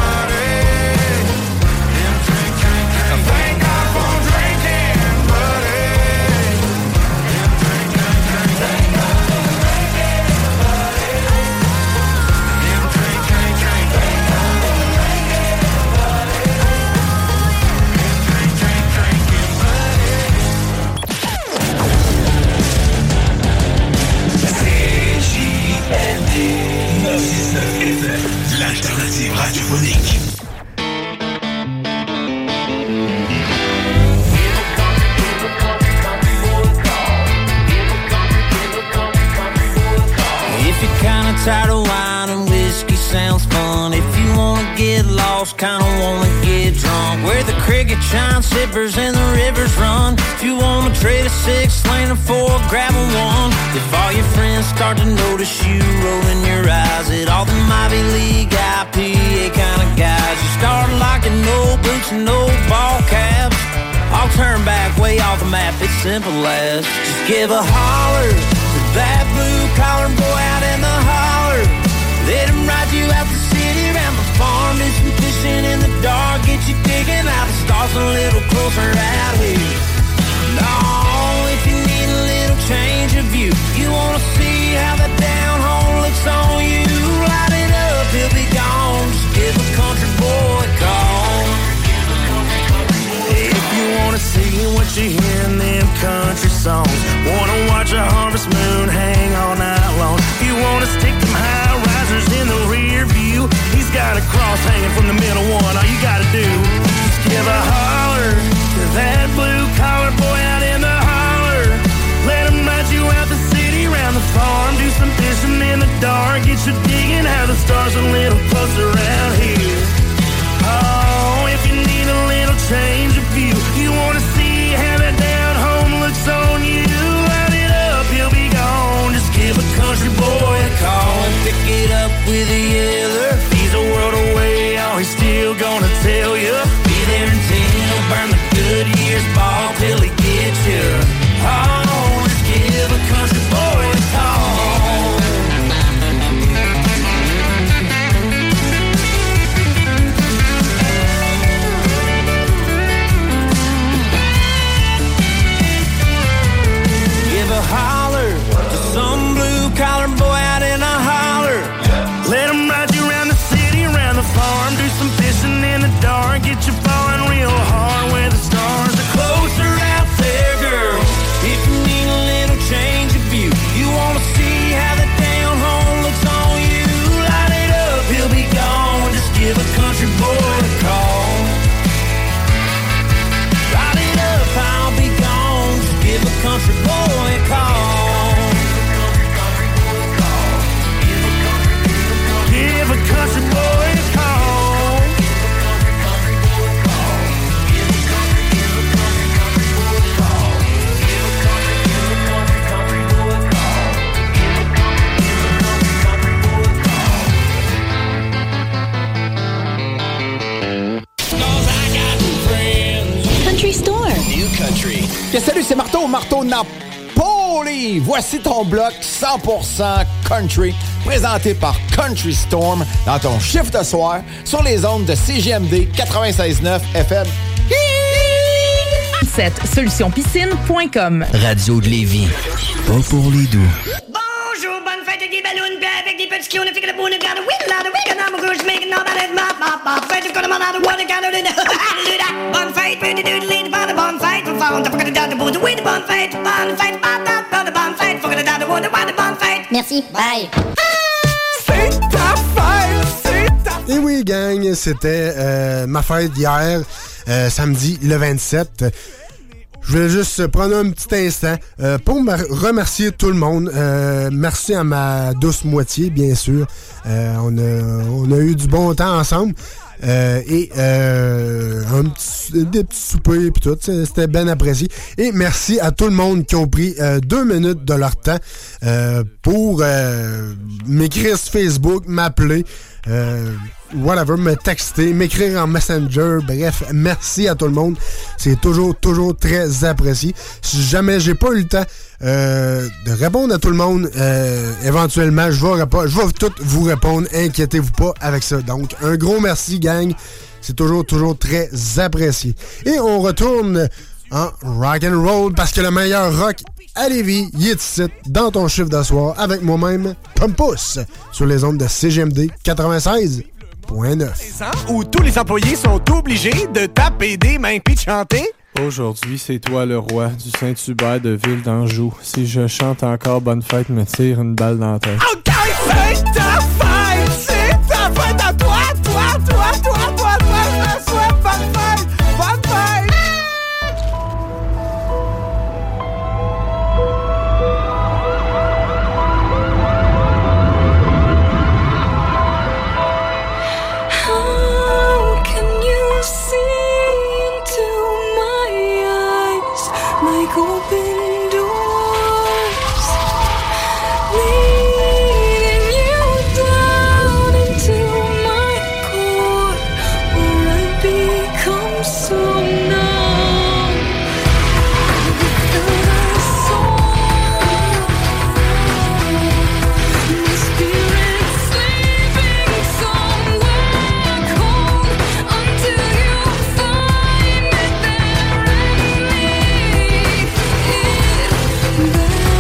L'alternative radiophonique. If you're kinda tired of wine and whiskey, sounds fun. If you wanna get lost, kinda wanna get drunk, where the cricket shine sippers and the rivers run. If you wanna trade a six lane for a gravel one. If all your friends start to notice you rolling your eyes at all the Ivy League I P A kind of guys, you start liking no boots and no ball caps. I'll turn back way off the map, it's simple as just give a holler to that blue collar boy out in the holler. Let him ride you out the city, around the farm, do some fishing in the dark, get you digging out the stars a little closer out here. No, if you need a little change of view, you wanna see how the down home looks on you, light it up, he'll be gone, just give a country boy a call. If you wanna see what you hear in them country songs, wanna watch a harvest moon hang all night long, if you wanna stick them high risers in the rear view, he's got a cross hanging from the middle one, all you gotta do is give a holler to that blue collar boy out in the holler. Let him ride you out the city, round the farm, do some fishing in the dark, get you digging how the stars a little closer around here. Oh, if you need a little change of view, you wanna see how that down home looks on you. Light it up, he'll be gone. Just give a country boy a call and pick it up with a yeller. If he's a world away, oh, he's still gonna tell you. Be there until burn the good years ball till he gets you. Oh, just give a country boy a call. Give a holler to some blue-collar boy out in a holler. Let him ride you around the city, around the farm. Do some fishing in the dark. Get you falling real hard where the stars are closer out there, girl. If you need a little change of view, you wanna see how the down home looks on you. Light it up, he'll be gone. Just give a country boy a call. Light it up, I'll be gone. Just give a country boy a call. Give a country boy a call. Country Store. New Country. Bien, salut, c'est Marteau, Marteau Napoli. Voici ton bloc cent pour cent country, présenté par Country Storm dans ton chiffre de soir sur les ondes de C G M D quatre-vingt-seize neuf F M. solution piscine point com. Radio de Lévis. Pas pour les doux. Bonjour, bonne fête avec des ballons, bien avec des petits qui on a fait que le bout de garde, oui, là, de oui, que dans mon gauche, mais que non, dans les map, map, map, fête, qu'on a mal de water, garde, bonne fête, puis de deux, les de bonne fête, faut faire, on t'a pas que de garde, bout de oui, de bonne fête, bonne fête, pas de bonne fête, faut que de garde, bout de ouais, de bonne fête. Merci, bye. C'est ta fête, c'est ta fête. Et oui, gang, c'était euh, ma fête hier, euh, samedi le vingt-sept. Je voulais juste prendre un petit instant euh, pour me remercier tout le monde. Euh, merci à ma douce moitié, bien sûr. Euh, on, a, on a eu du bon temps ensemble. Euh, et euh, un petit, des petits soupers et tout, c'était bien apprécié. Et merci à tout le monde qui ont pris euh, deux minutes de leur temps euh, pour euh, m'écrire sur Facebook, m'appeler, euh, whatever, me texter, m'écrire en Messenger. Bref, merci à tout le monde. C'est toujours, toujours très apprécié. Si jamais j'ai pas eu le temps euh, de répondre à tout le monde, euh, éventuellement, je vais, je vais tout vous répondre. Inquiétez-vous pas avec ça. Donc, un gros merci, gang. C'est toujours, toujours très apprécié. Et on retourne en rock and roll parce que le meilleur rock à Lévis, il est ici, dans ton chiffre de soir, avec moi-même, Pompousse, sur les ondes de C G M D quatre-vingt-seize neuf. Où tous les employés sont obligés de taper des mains pis de chanter. Aujourd'hui, c'est toi le roi du Saint-Hubert de Ville d'Anjou. Si je chante encore Bonne Fête, me tire une balle dans la tête. OK, c'est ta fête! C'est ta fête à toi, toi, toi, toi, toi, toi, je te souhaite bonne fête! Bonne fête! How can you see into my eyes like open doors, leading you down into my core, where I become so numb that I saw my spirit sleeping somewhere cold until you find me there and leave it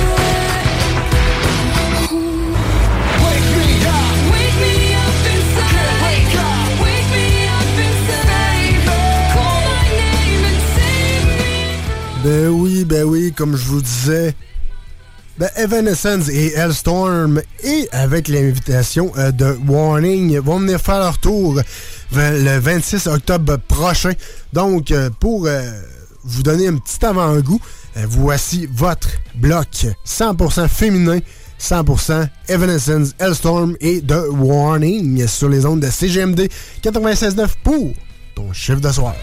back home. Wake me up, wake me up inside. Wake up, wake me up inside. Call my name and save me. Ben oui, ben oui, comme je vous disais, ben Evanescence et Hellstorm, et avec l'invitation euh, de Warning, vont venir faire leur tour le vingt-six octobre prochain. Donc, euh, pour euh, vous donner un petit avant-goût, euh, voici votre bloc cent pour cent féminin cent pour cent Evanescence, Hellstorm et The Warning sur les ondes de C G M D quatre-vingt-seize neuf pour ton chiffre de soir.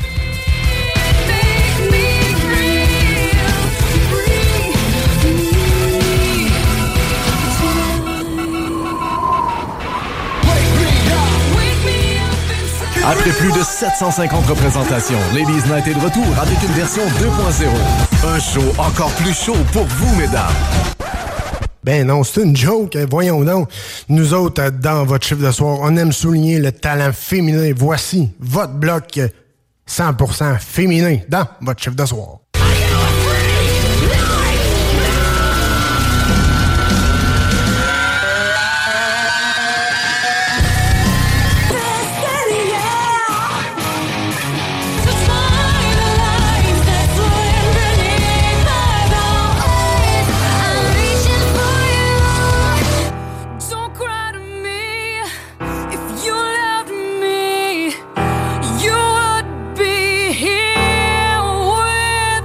Après plus de sept cent cinquante représentations, Ladies Night est de retour avec une version deux point zéro. Un show encore plus chaud pour vous, mesdames. Ben non, c'est une joke, hein, voyons donc. Nous autres, dans votre chiffre de soir, on aime souligner le talent féminin. Voici votre bloc cent pour cent féminin dans votre chiffre de soir. You would be here with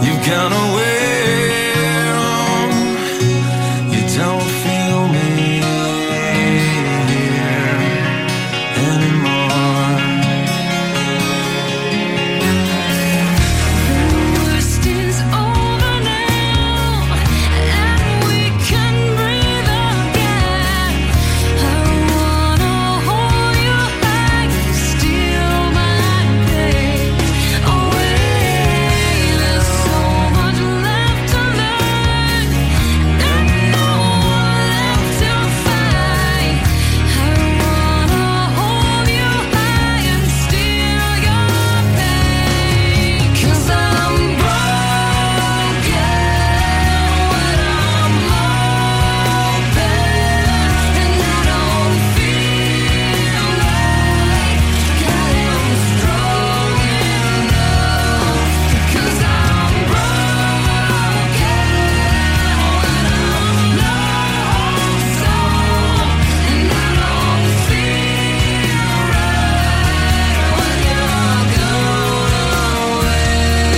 You've gone away, oh, you don't feel me here anymore. The worst is over now, and we can breathe again. I wanna hold you high, steal my pain away. There's so much left to learn, and no one left to fight. I wanna hold you high and steal your pain. 'Cause I'm broken when I'm open, and I don't feel like I am strong enough. 'Cause I'm broken when I'm lost, and I don't feel right when you're gone away.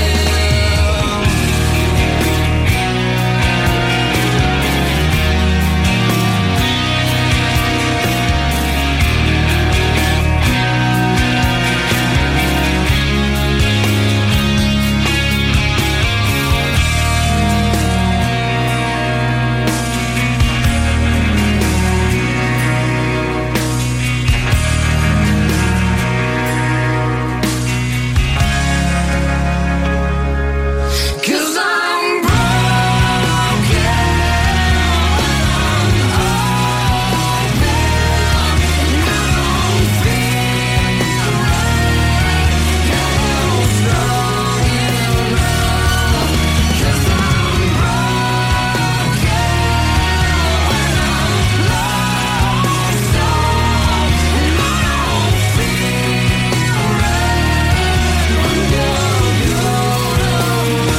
Cause I'm broken when I'm open, and I don't feel right, I'm strong enough. 'Cause I'm broken when I'm lost, and I don't feel right when you're gone away.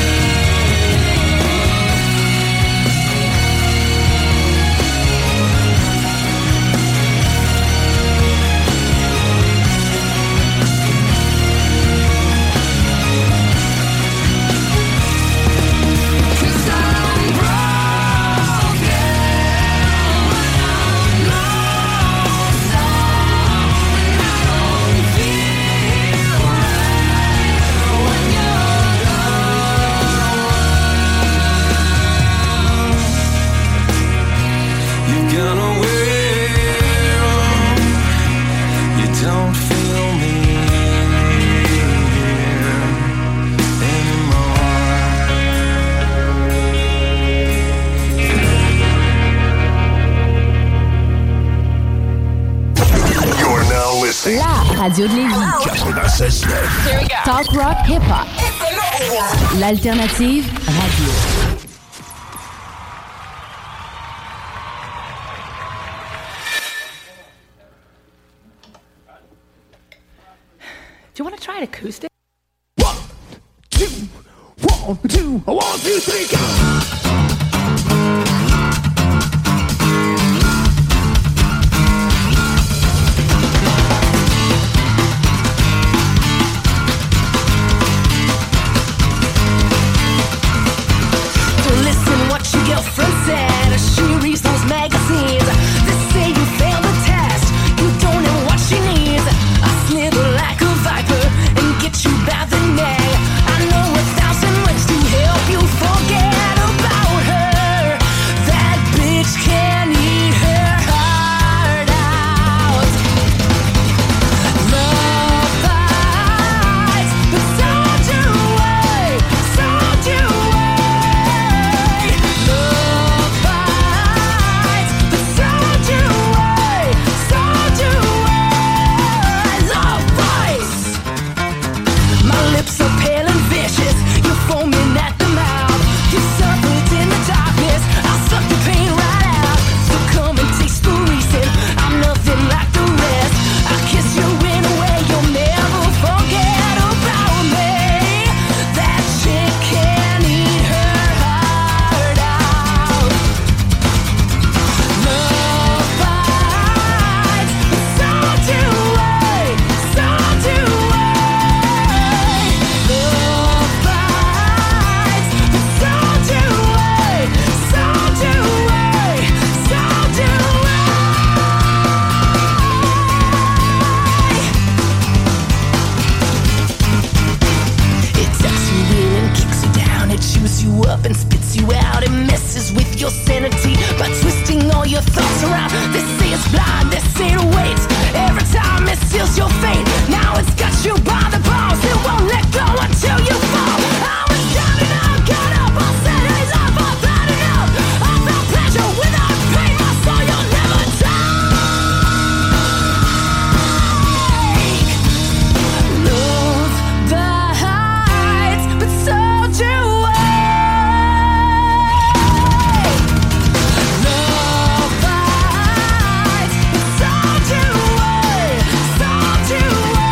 Cause I'm broken when I'm lost, and I don't feel right when you're gone. You've gone away, oh, you don't feel me here anymore. You're now listening. La radio de Lévis. quatre-vingt-seize neuf. Talk rock hip hop. L'alternative radio. Do you want to try an acoustic? One, two, one, two, three, go! Don't listen what your girlfriend said. She reads those magazines. They say you failed the test. You don't know what she needs. I slither like a viper and get you by the neck. I know a thousand ways to help you forget about her. you up and spits you out. It messes with your sanity by twisting all your thoughts around. They say it's blind, they say it waits. Every time it seals your fate. Now it's got you by the balls. It won't let go until you fall. I was down and out, got up. I said it's up, I've had enough. I felt pleasure without pain. My soul you'll never take. Love the heights, but so do I. Love the heights, but so do I. So do I.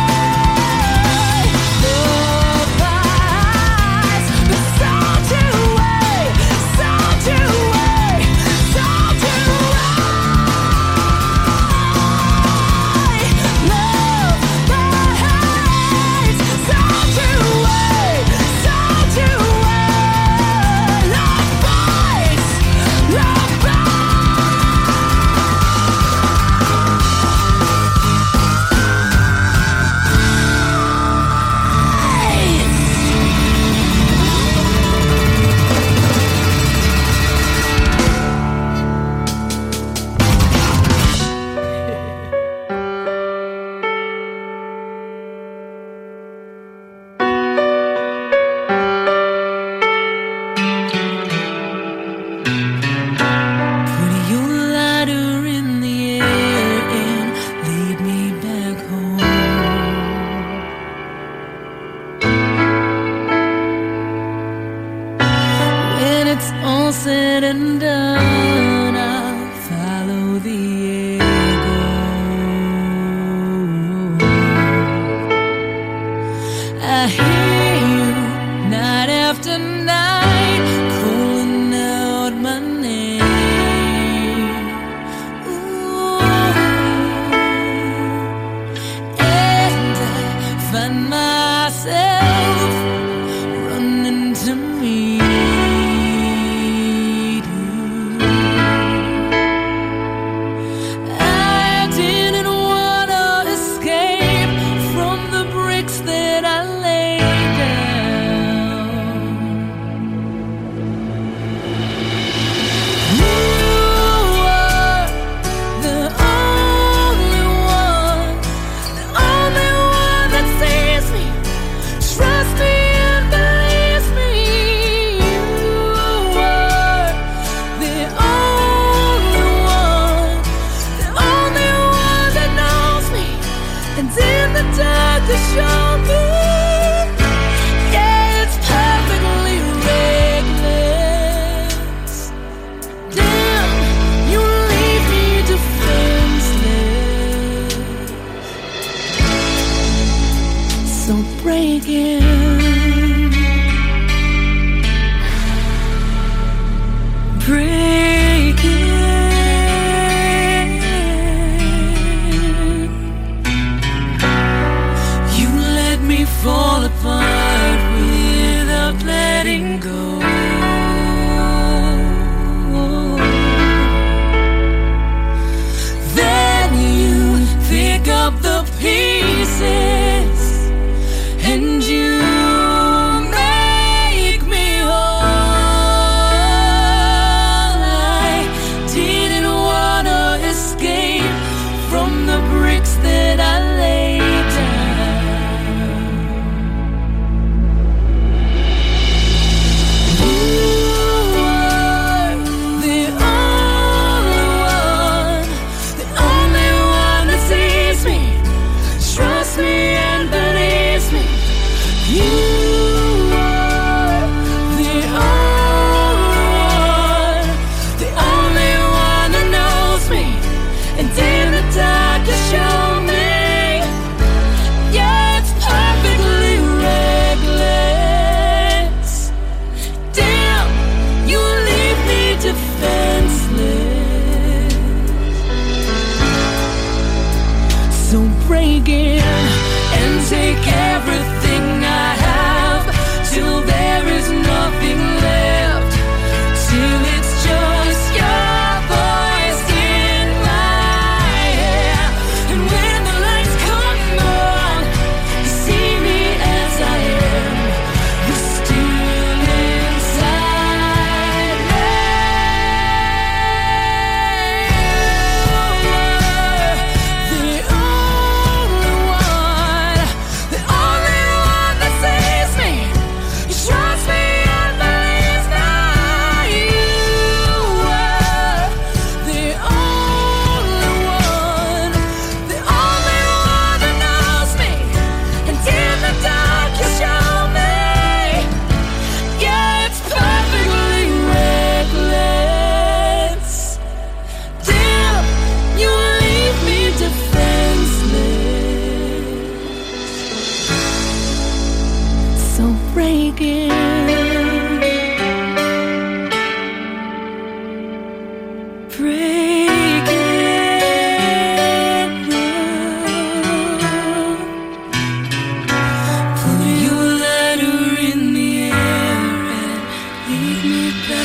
Love the heights, but so do I. So do I. So do I. Love the heights, so do I. So do I. Love bites, love bites. Put your lighter in the air and lead me back home. When it's all said and done, I'll follow the echo. I hear you night after night calling out my name. Ooh. And I find myself running to meet you. I didn't wanna escape from the bricks that I laid down.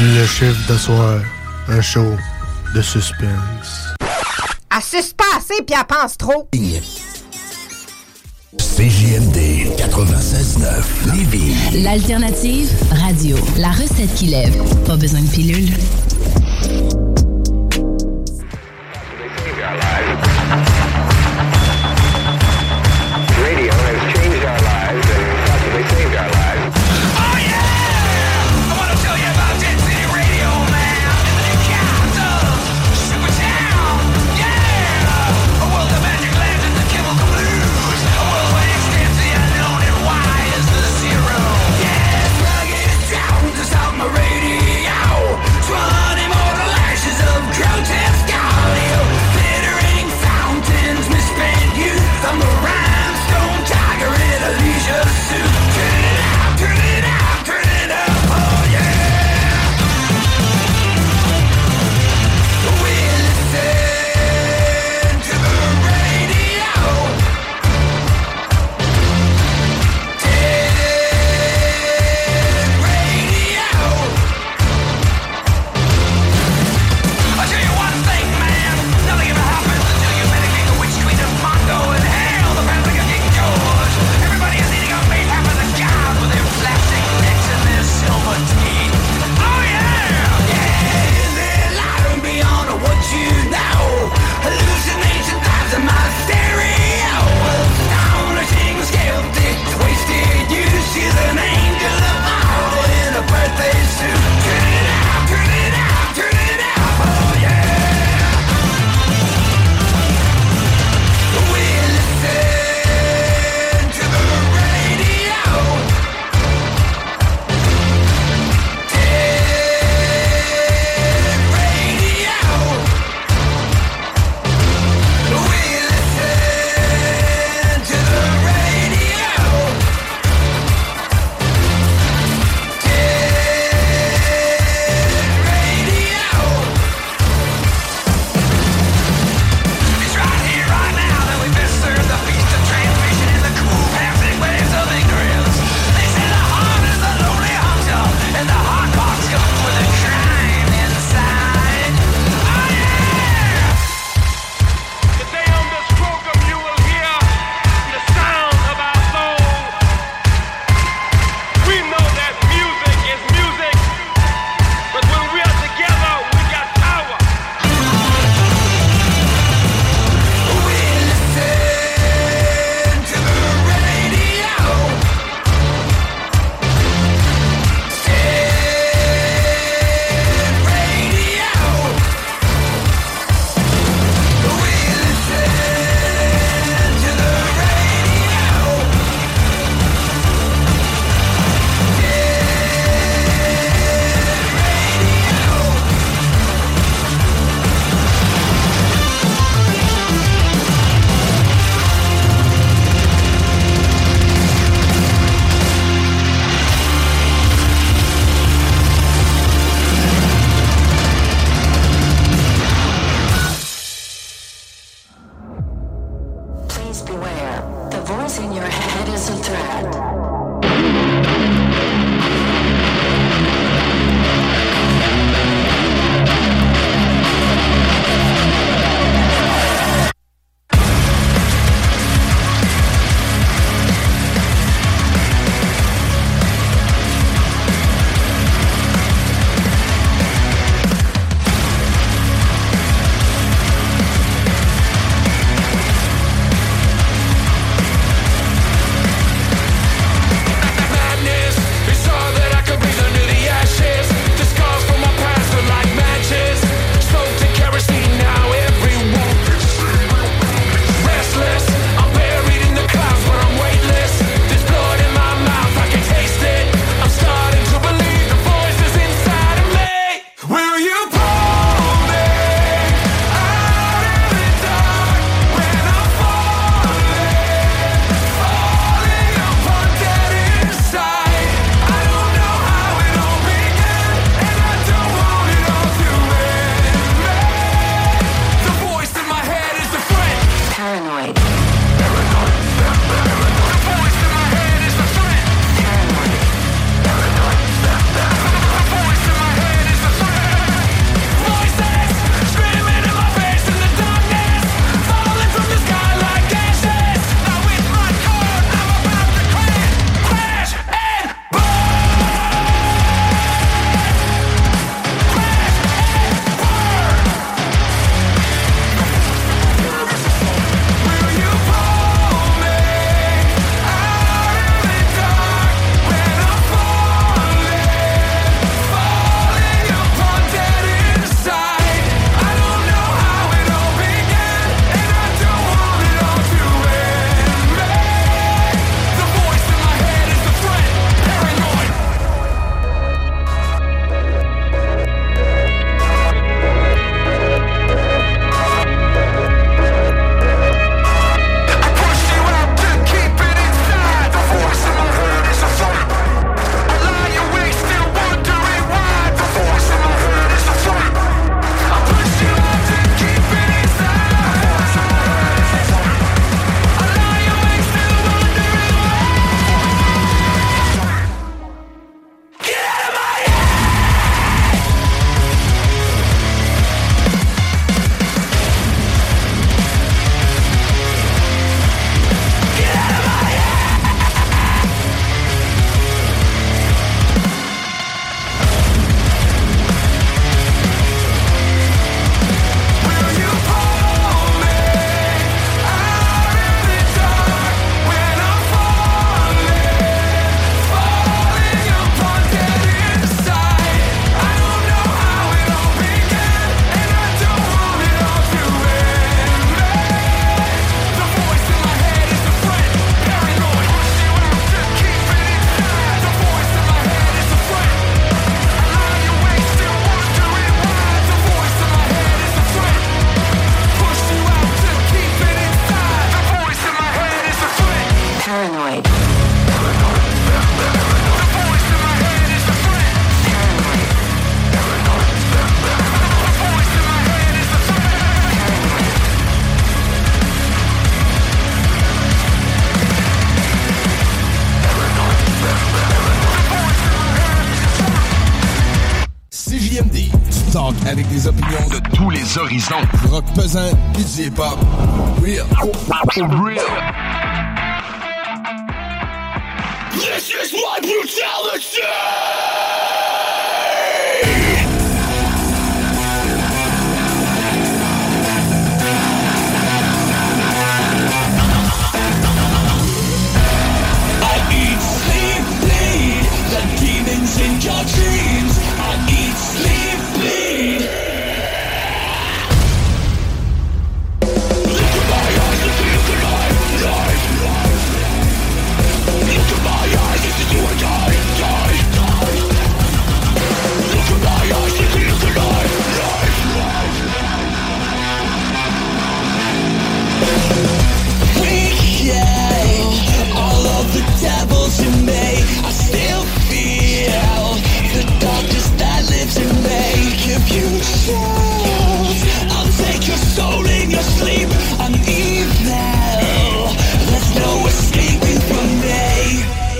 Le chiffre de soir, un show de suspense. Elle suce pas assez puis elle pense trop. C J M D quatre-vingt-seize neuf Lévis. L'alternative radio. La recette qui lève. Pas besoin de pilule. Radio has changed our lives and possibly saved our lives. Oh yeah! I want to tell you about Dead City Radio, man. In the new capital, Supertown. Yeah! A world of magic lanterns and chemical blues. A world where extends the unknown and why is the zero. Yeah, plug it down, just out my radio. Try Talk avec des opinions de tous les horizons. Du rock pesant et du hip-hop. Real. Real. This is my brutality! Demons in your dreams, I eat, sleep, bleed. Look at my eyes, I see look alive, life, life. Look at my eyes, I see you and die, die, die. Look at my eyes, I see look alive, life, life. We kill all of the devils in me. I still feel the darkness that lives in me. If you choose, I'll take your soul in your sleep. I'm evil, there's no escaping from me.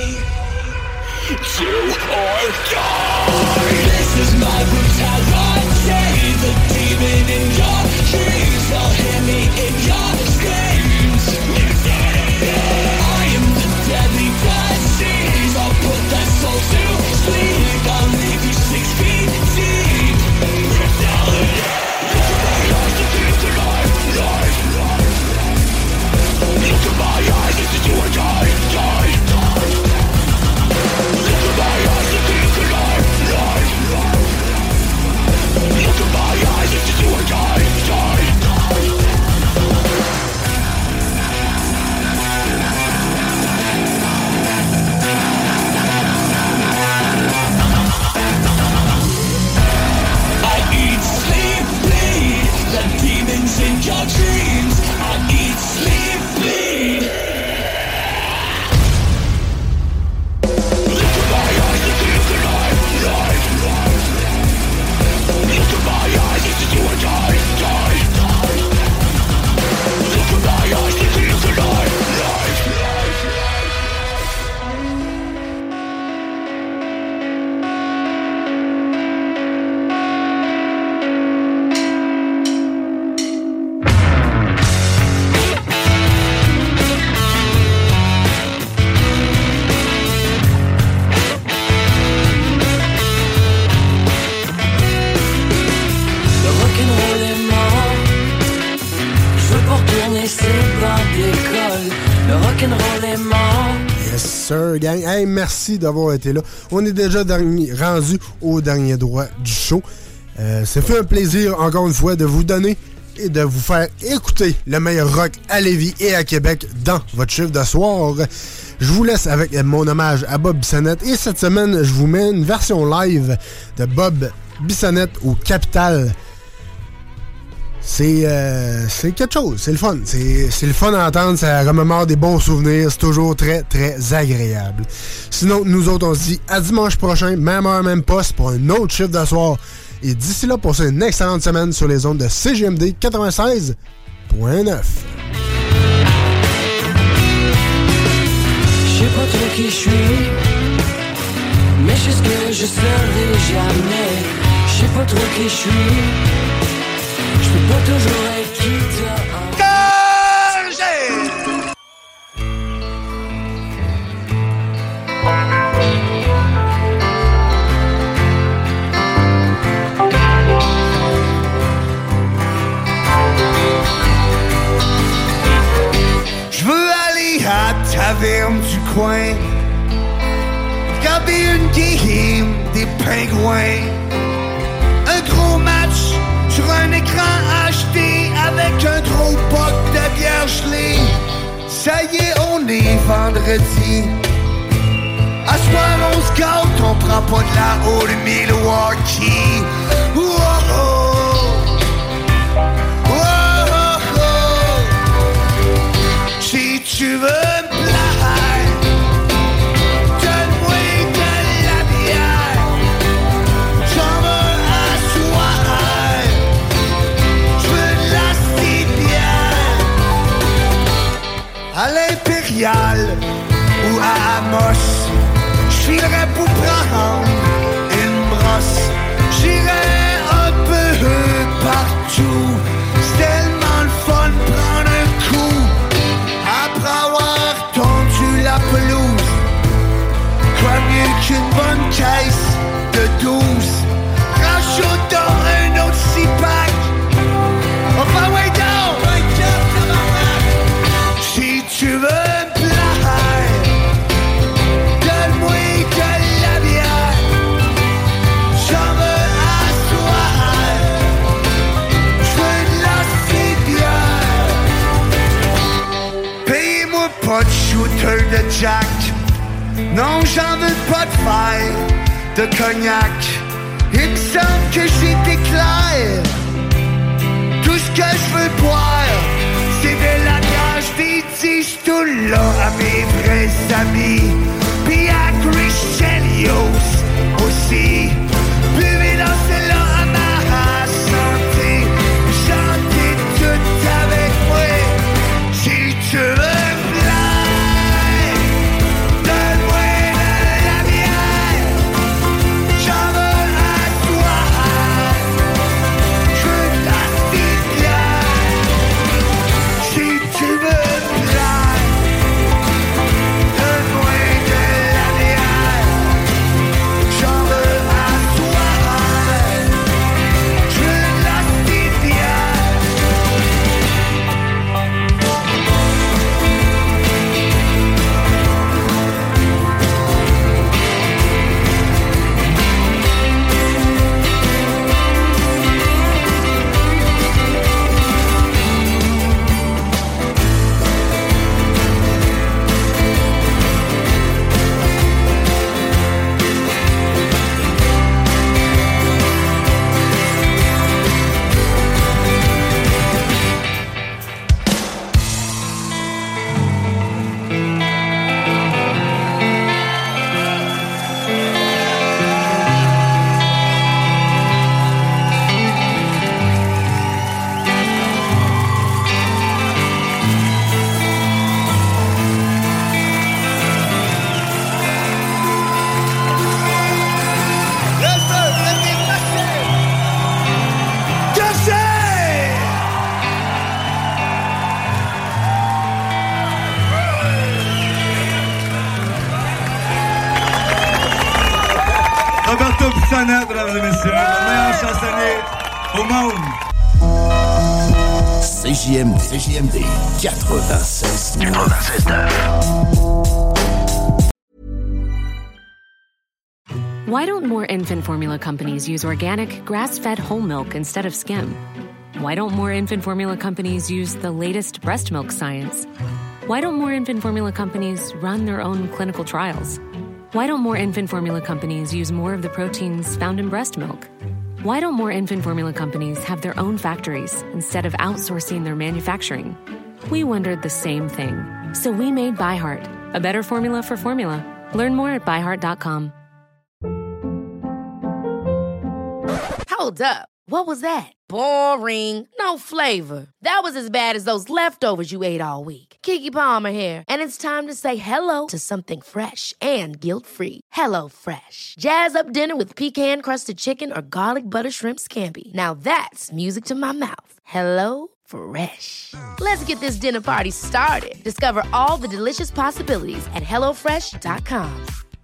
Do or die. This is my brutality. The demon in your dreams, they'll hear me in your screams. I am the deadly disease. I'll put that soul to sleep. I'll leave you six feet deep. Brutality. Look at my eyes, I see it's alive, life, life. Look at my eyes, I see you and die, die, die. Look at my eyes, I see it's alive, life, life. Look at my eyes, I see you and die, die, die. Demons in your dreams, I eat, sleep, bleed. Look at my eyes, I see look alive, life, life. Look at my eyes, I see you and die, die, die. Look at my eyes, I see look alive, life, life, life. Sir, gang. Hey, merci d'avoir été là. On est déjà dernier, rendu au dernier droit du show. Euh, ça fait un plaisir, encore une fois, de vous donner et de vous faire écouter le meilleur rock à Lévis et à Québec dans votre chiffre de soir. Je vous laisse avec mon hommage à Bob Bissonnette. Et cette semaine, je vous mets une version live de Bob Bissonnette au Capitole. C'est euh, c'est quelque chose, c'est le fun. C'est, c'est le fun à entendre, ça remémore des bons souvenirs, c'est toujours très, très agréable. Sinon, nous autres, on se dit à dimanche prochain, même heure, même poste, pour un autre chiffre de soir. Et d'ici là, passez une excellente semaine sur les ondes de C G M D quatre-vingt-seize point neuf. Je sais pas trop qui je suis, mais je sais ce que je serai jamais. Je sais pas trop qui je suis. Je peux pas toujours être qui t'as Je veux aller à la taverne du coin, regarder une game des pingouins, un gros match sur un écran H D avec un gros pot de bière gelée. Ça y est, on est vendredi. À soir, on se gâte, on prend pas de la haut de Milwaukee. Oh, oh. Oh, oh, oh. Si tu veux me plaire, donne-moi de la bière. J'en veux à soir. À l'Impérial ou à Amos, j'filerais pour prendre une brosse. J'irais pas de shooter de jack. Non, j'en veux pas de fer, de cognac. Il me semble que j'étais clair. Tout ce que je veux boire, c'est de la cage des tiges tout là à mes vrais amis. Pis à Christian Yos aussi. Buvez dans celle-là à ma santé. Chantez tout avec moi. Si tu veux me plaire, donne-moi de la bière. J'en veux à toi. Je veux de la civière. Si tu veux me plaire, donne-moi de la bière. J'en veux à toi. Je veux de la civière. Roberto Pisana, mesdames et messieurs, le meilleur chansonnier au monde. C J M D, C J M D quatre-vingt-seize neuf. Why don't more infant formula companies use organic, grass-fed whole milk instead of skim? Why don't more infant formula companies use the latest breast milk science? Why don't more infant formula companies run their own clinical trials? Why don't more infant formula companies use more of the proteins found in breast milk? Why don't more infant formula companies have their own factories instead of outsourcing their manufacturing? We wondered the same thing. So we made ByHeart, a better formula for formula. Learn more at by heart dot com. Hold up. What was that? Boring. No flavor. That was as bad as those leftovers you ate all week. Keke Palmer here, and it's time to say hello to something fresh and guilt-free. Hello Fresh. Jazz up dinner with pecan-crusted chicken or garlic butter shrimp scampi. Now that's music to my mouth. Hello Fresh. Let's get this dinner party started. Discover all the delicious possibilities at hello fresh dot com.